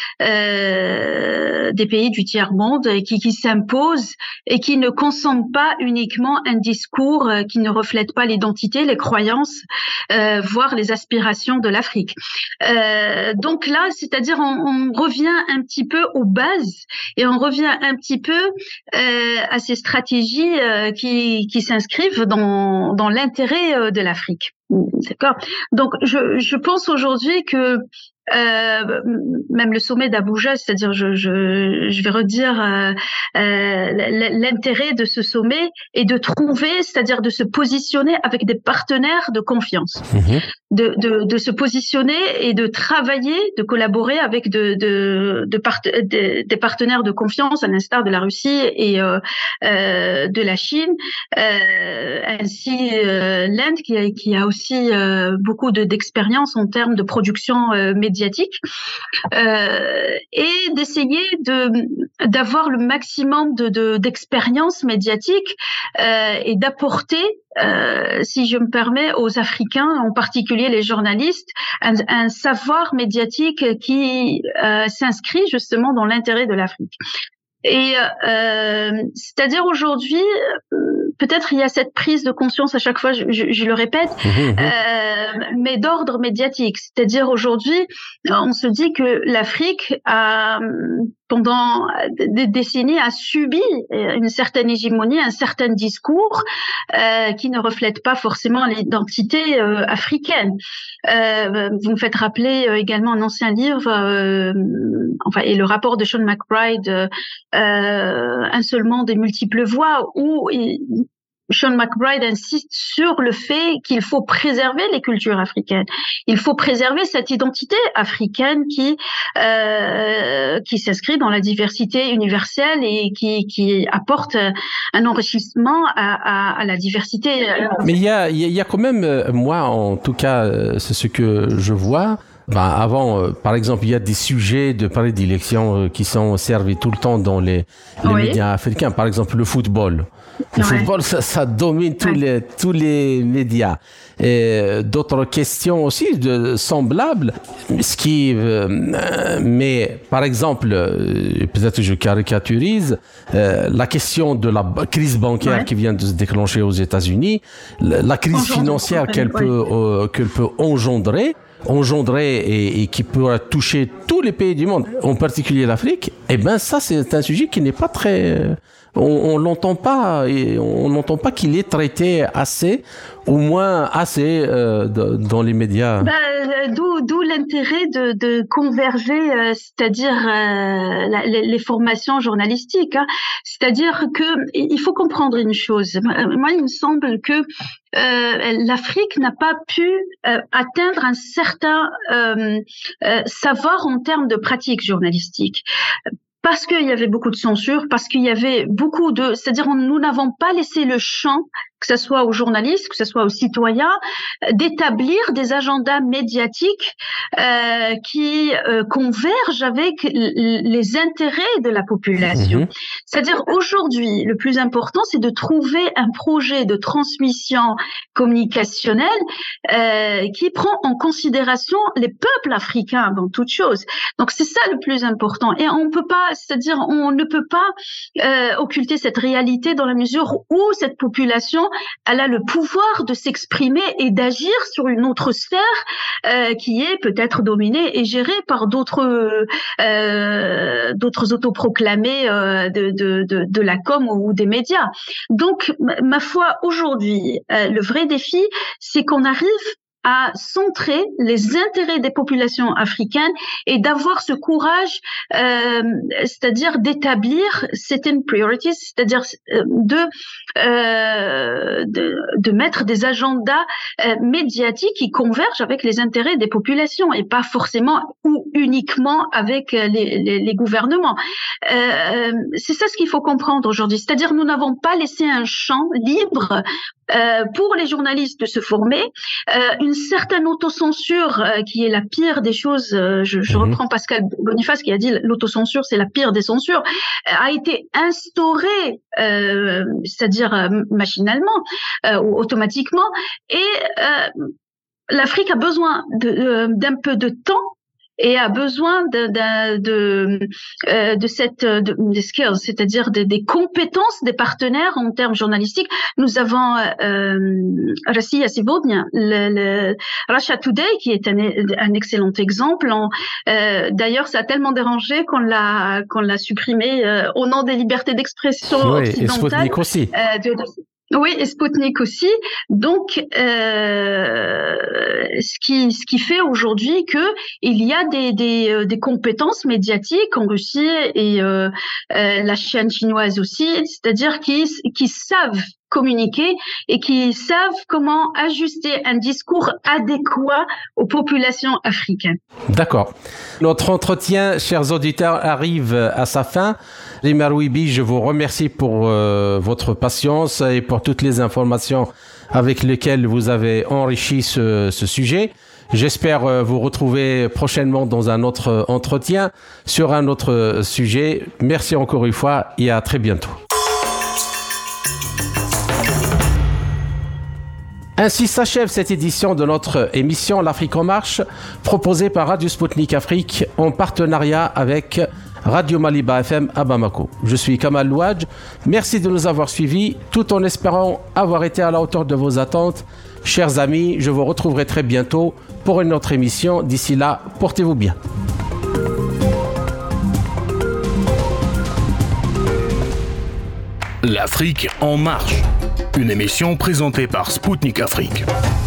des pays du tiers-monde qui s'impose et qui ne consomme pas uniquement un discours qui ne reflète pas l'identité, les croyances, voire les aspirations de l'Afrique. Donc là, c'est-à-dire on revient un petit peu aux bases et on revient un petit peu à ces stratégies qui s'inscrivent dans l'intérêt de l'Afrique. D'accord. Donc je pense aujourd'hui que même le sommet d'Abuja, c'est-à-dire je vais redire l'intérêt de ce sommet est de trouver, c'est-à-dire de se positionner avec des partenaires de confiance, de se positionner et de travailler, de collaborer avec des partenaires de confiance, à l'instar de la Russie et de la Chine, ainsi l'Inde qui a aussi beaucoup d'expérience en termes de production médiatique, et d'essayer d'avoir le maximum d'expérience médiatique et d'apporter, si je me permets, aux Africains, en particulier les journalistes, un savoir médiatique qui s'inscrit justement dans l'intérêt de l'Afrique. Et c'est-à-dire aujourd'hui, peut-être il y a cette prise de conscience à chaque fois, je le répète, mais d'ordre médiatique. C'est-à-dire aujourd'hui, on se dit que l'Afrique a pendant des décennies a subi une certaine hégémonie, un certain discours qui ne reflète pas forcément l'identité africaine. Vous me faites rappeler également un ancien livre, et le rapport de Sean McBride, Un seul monde et multiples voix, où Sean McBride insiste sur le fait qu'il faut préserver les cultures africaines. Il faut préserver cette identité africaine qui s'inscrit dans la diversité universelle et qui apporte un enrichissement à la diversité. Mais il y a quand même, moi en tout cas, c'est ce que je vois. Avant, par exemple, il y a des sujets de prédilection qui sont servis tout le temps dans les médias africains. Par exemple, le football. Le football, ça domine tous les médias. Et d'autres questions aussi semblables. Mais par exemple, peut-être je caricaturise, la question de la crise bancaire qui vient de se déclencher aux États-Unis, la crise financière qu'elle peut engendrer et qui pourra toucher tous les pays du monde, en particulier l'Afrique. Ça c'est un sujet qui n'est pas très on l'entend pas, et on n'entend pas qu'il est traité assez, au moins assez dans les médias. D'où l'intérêt de converger, c'est-à-dire les formations journalistiques. C'est-à-dire que il faut comprendre une chose. Moi, il me semble que l'Afrique n'a pas pu atteindre un certain savoir en termes de pratique journalistique. Parce qu'il y avait beaucoup de censure, parce qu'il y avait beaucoup c'est-à-dire nous n'avons pas laissé le champ, que ce soit aux journalistes, que ce soit aux citoyens, d'établir des agendas médiatiques qui convergent avec les intérêts de la population. C'est-à-dire aujourd'hui, le plus important, c'est de trouver un projet de transmission communicationnelle qui prend en considération les peuples africains avant toute chose. Donc c'est ça le plus important. Et on peut pas, c'est-à-dire on ne peut pas occulter cette réalité dans la mesure où cette population elle a le pouvoir de s'exprimer et d'agir sur une autre sphère qui est peut-être dominée et gérée par d'autres autoproclamés de la com ou des médias. Donc, ma foi, aujourd'hui, le vrai défi, c'est qu'on arrive à centrer les intérêts des populations africaines et d'avoir ce courage, c'est-à-dire d'établir certain priorities, c'est-à-dire de mettre des agendas médiatiques qui convergent avec les intérêts des populations et pas forcément ou uniquement avec les gouvernements. C'est ça ce qu'il faut comprendre aujourd'hui, c'est-à-dire nous n'avons pas laissé un champ libre pour les journalistes de se former, une certaine autocensure qui est la pire des choses. Je reprends Pascal Boniface qui a dit l'autocensure c'est la pire des censures, a été instaurée, c'est-à-dire machinalement ou automatiquement, et l'Afrique a besoin d'un peu de temps et a besoin des skills, c'est-à-dire des compétences des partenaires en termes journalistiques. Nous avons Rassia Sivodnia, le Russia Today, qui est un excellent exemple. D'ailleurs, ça a tellement dérangé qu'on l'a supprimé au nom des libertés d'expression occidentales. Et Sputnik aussi. Oui, et Sputnik aussi. Donc, ce qui fait aujourd'hui que il y a des compétences médiatiques en Russie et la chaîne chinoise aussi, c'est-à-dire qui savent communiquer et qui savent comment ajuster un discours adéquat aux populations africaines. D'accord. Notre entretien, chers auditeurs, arrive à sa fin. Rima Rouibi, je vous remercie pour votre patience et pour toutes les informations avec lesquelles vous avez enrichi ce sujet. J'espère vous retrouver prochainement dans un autre entretien sur un autre sujet. Merci encore une fois et à très bientôt. Ainsi s'achève cette édition de notre émission L'Afrique en marche, proposée par Radio Sputnik Afrique en partenariat avec Radio Maliba FM à Bamako. Je suis Kamal Louadj. Merci de nous avoir suivis, tout en espérant avoir été à la hauteur de vos attentes. Chers amis, je vous retrouverai très bientôt pour une autre émission. D'ici là, portez-vous bien. L'Afrique en marche, une émission présentée par Sputnik Afrique.